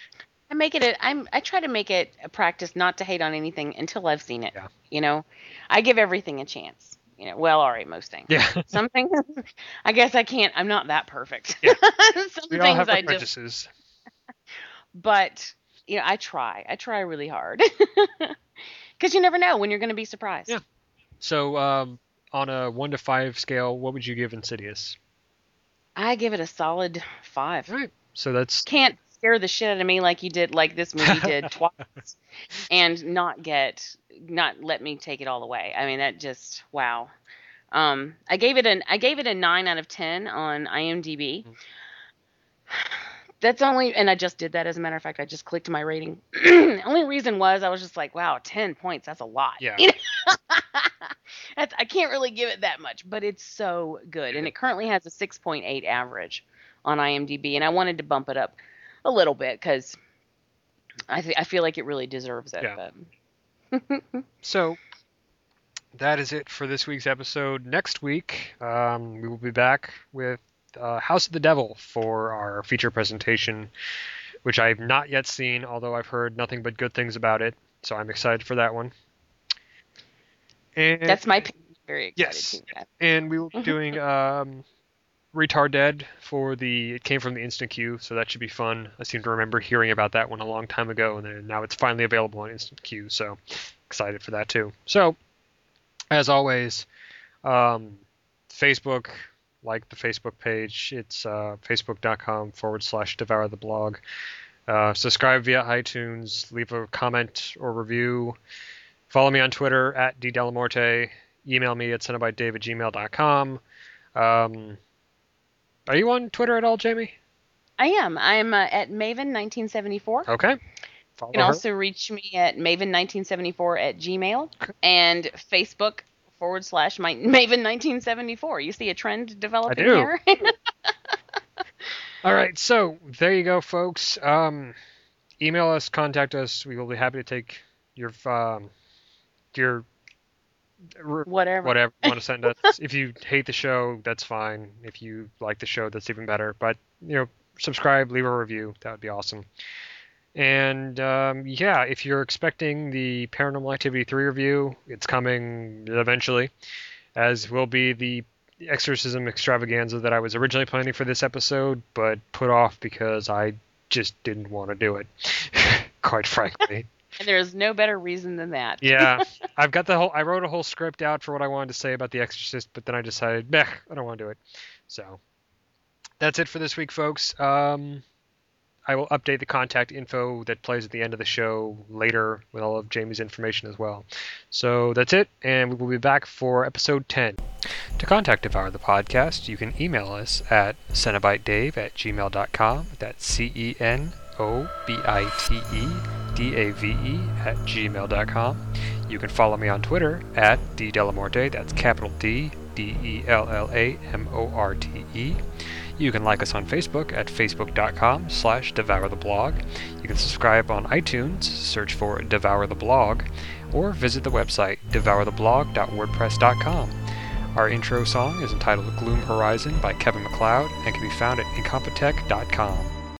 I try to make it a practice not to hate on anything until I've seen it. Yeah. You know, I give everything a chance. You know, well, all right, most things. Yeah. Some things, I guess I can't. I'm not that perfect. Yeah. Some We things all have our I just. prejudices. But you know, I try really hard because you never know when you're going to be surprised. Yeah. So, on a 1 to 5 scale, what would you give Insidious? I give it a solid 5. All right. So that's Can't scare the shit out of me like this movie did twice, and not let me take it all away. I mean, that just wow. I gave it a 9 out of 10 on IMDb. That's only, and I just did that, as a matter of fact. I just clicked my rating. The only reason was I was just like, wow, 10 points, that's a lot. Yeah. You know? I can't really give it that much, but it's so good. And it currently has a 6.8 average on IMDb, and I wanted to bump it up a little bit because I feel like it really deserves it. Yeah. But... So that is it for this week's episode. Next week, we will be back with House of the Devil for our feature presentation, which I've not yet seen, although I've heard nothing but good things about it. So I'm excited for that one. And that's my pick. Very excited yes. too. And we will be doing Retard Dead it came from the Instant Queue, so that should be fun. I seem to remember hearing about that one a long time ago, and then now it's finally available on Instant Queue, so excited for that too. So, as always, Facebook, like the Facebook page. It's facebook.com/Devour the Blog. Subscribe via iTunes. Leave a comment or review. Follow me on Twitter @DDelamorte. Email me at cenobitedave@gmail.com. Are you on Twitter at all, Jamie? I am. I'm at Maven1974. Okay. You can also reach me at Maven1974 @gmail. And Facebook /Maven1974. You see a trend developing here? All right, so there you go, folks. Email us, contact us. We will be happy to take your whatever you want to send us. If you hate the show, that's fine. If you like the show, that's even better. But subscribe, leave a review. That would be awesome. And if you're expecting the Paranormal Activity 3 review, it's coming eventually, as will be the Exorcism Extravaganza that I was originally planning for this episode, but put off because I just didn't want to do it, quite frankly. And there's no better reason than that. Yeah, I wrote a whole script out for what I wanted to say about The Exorcist, but then I decided, I don't want to do it. So that's it for this week, folks. I will update the contact info that plays at the end of the show later with all of Jamie's information as well. So that's it, and we will be back for episode 10. To contact Devour the Podcast, you can email us at cenobitedave@gmail.com. That's CENOBITEDAVE@gmail.com. You can follow me on Twitter at DDelamorte. That's capital D, DELLAMORTE. You can like us on Facebook at facebook.com/devourtheblog. You can subscribe on iTunes, search for Devour the Blog, or visit the website devourtheblog.wordpress.com. Our intro song is entitled Gloom Horizon by Kevin MacLeod and can be found at incompetech.com.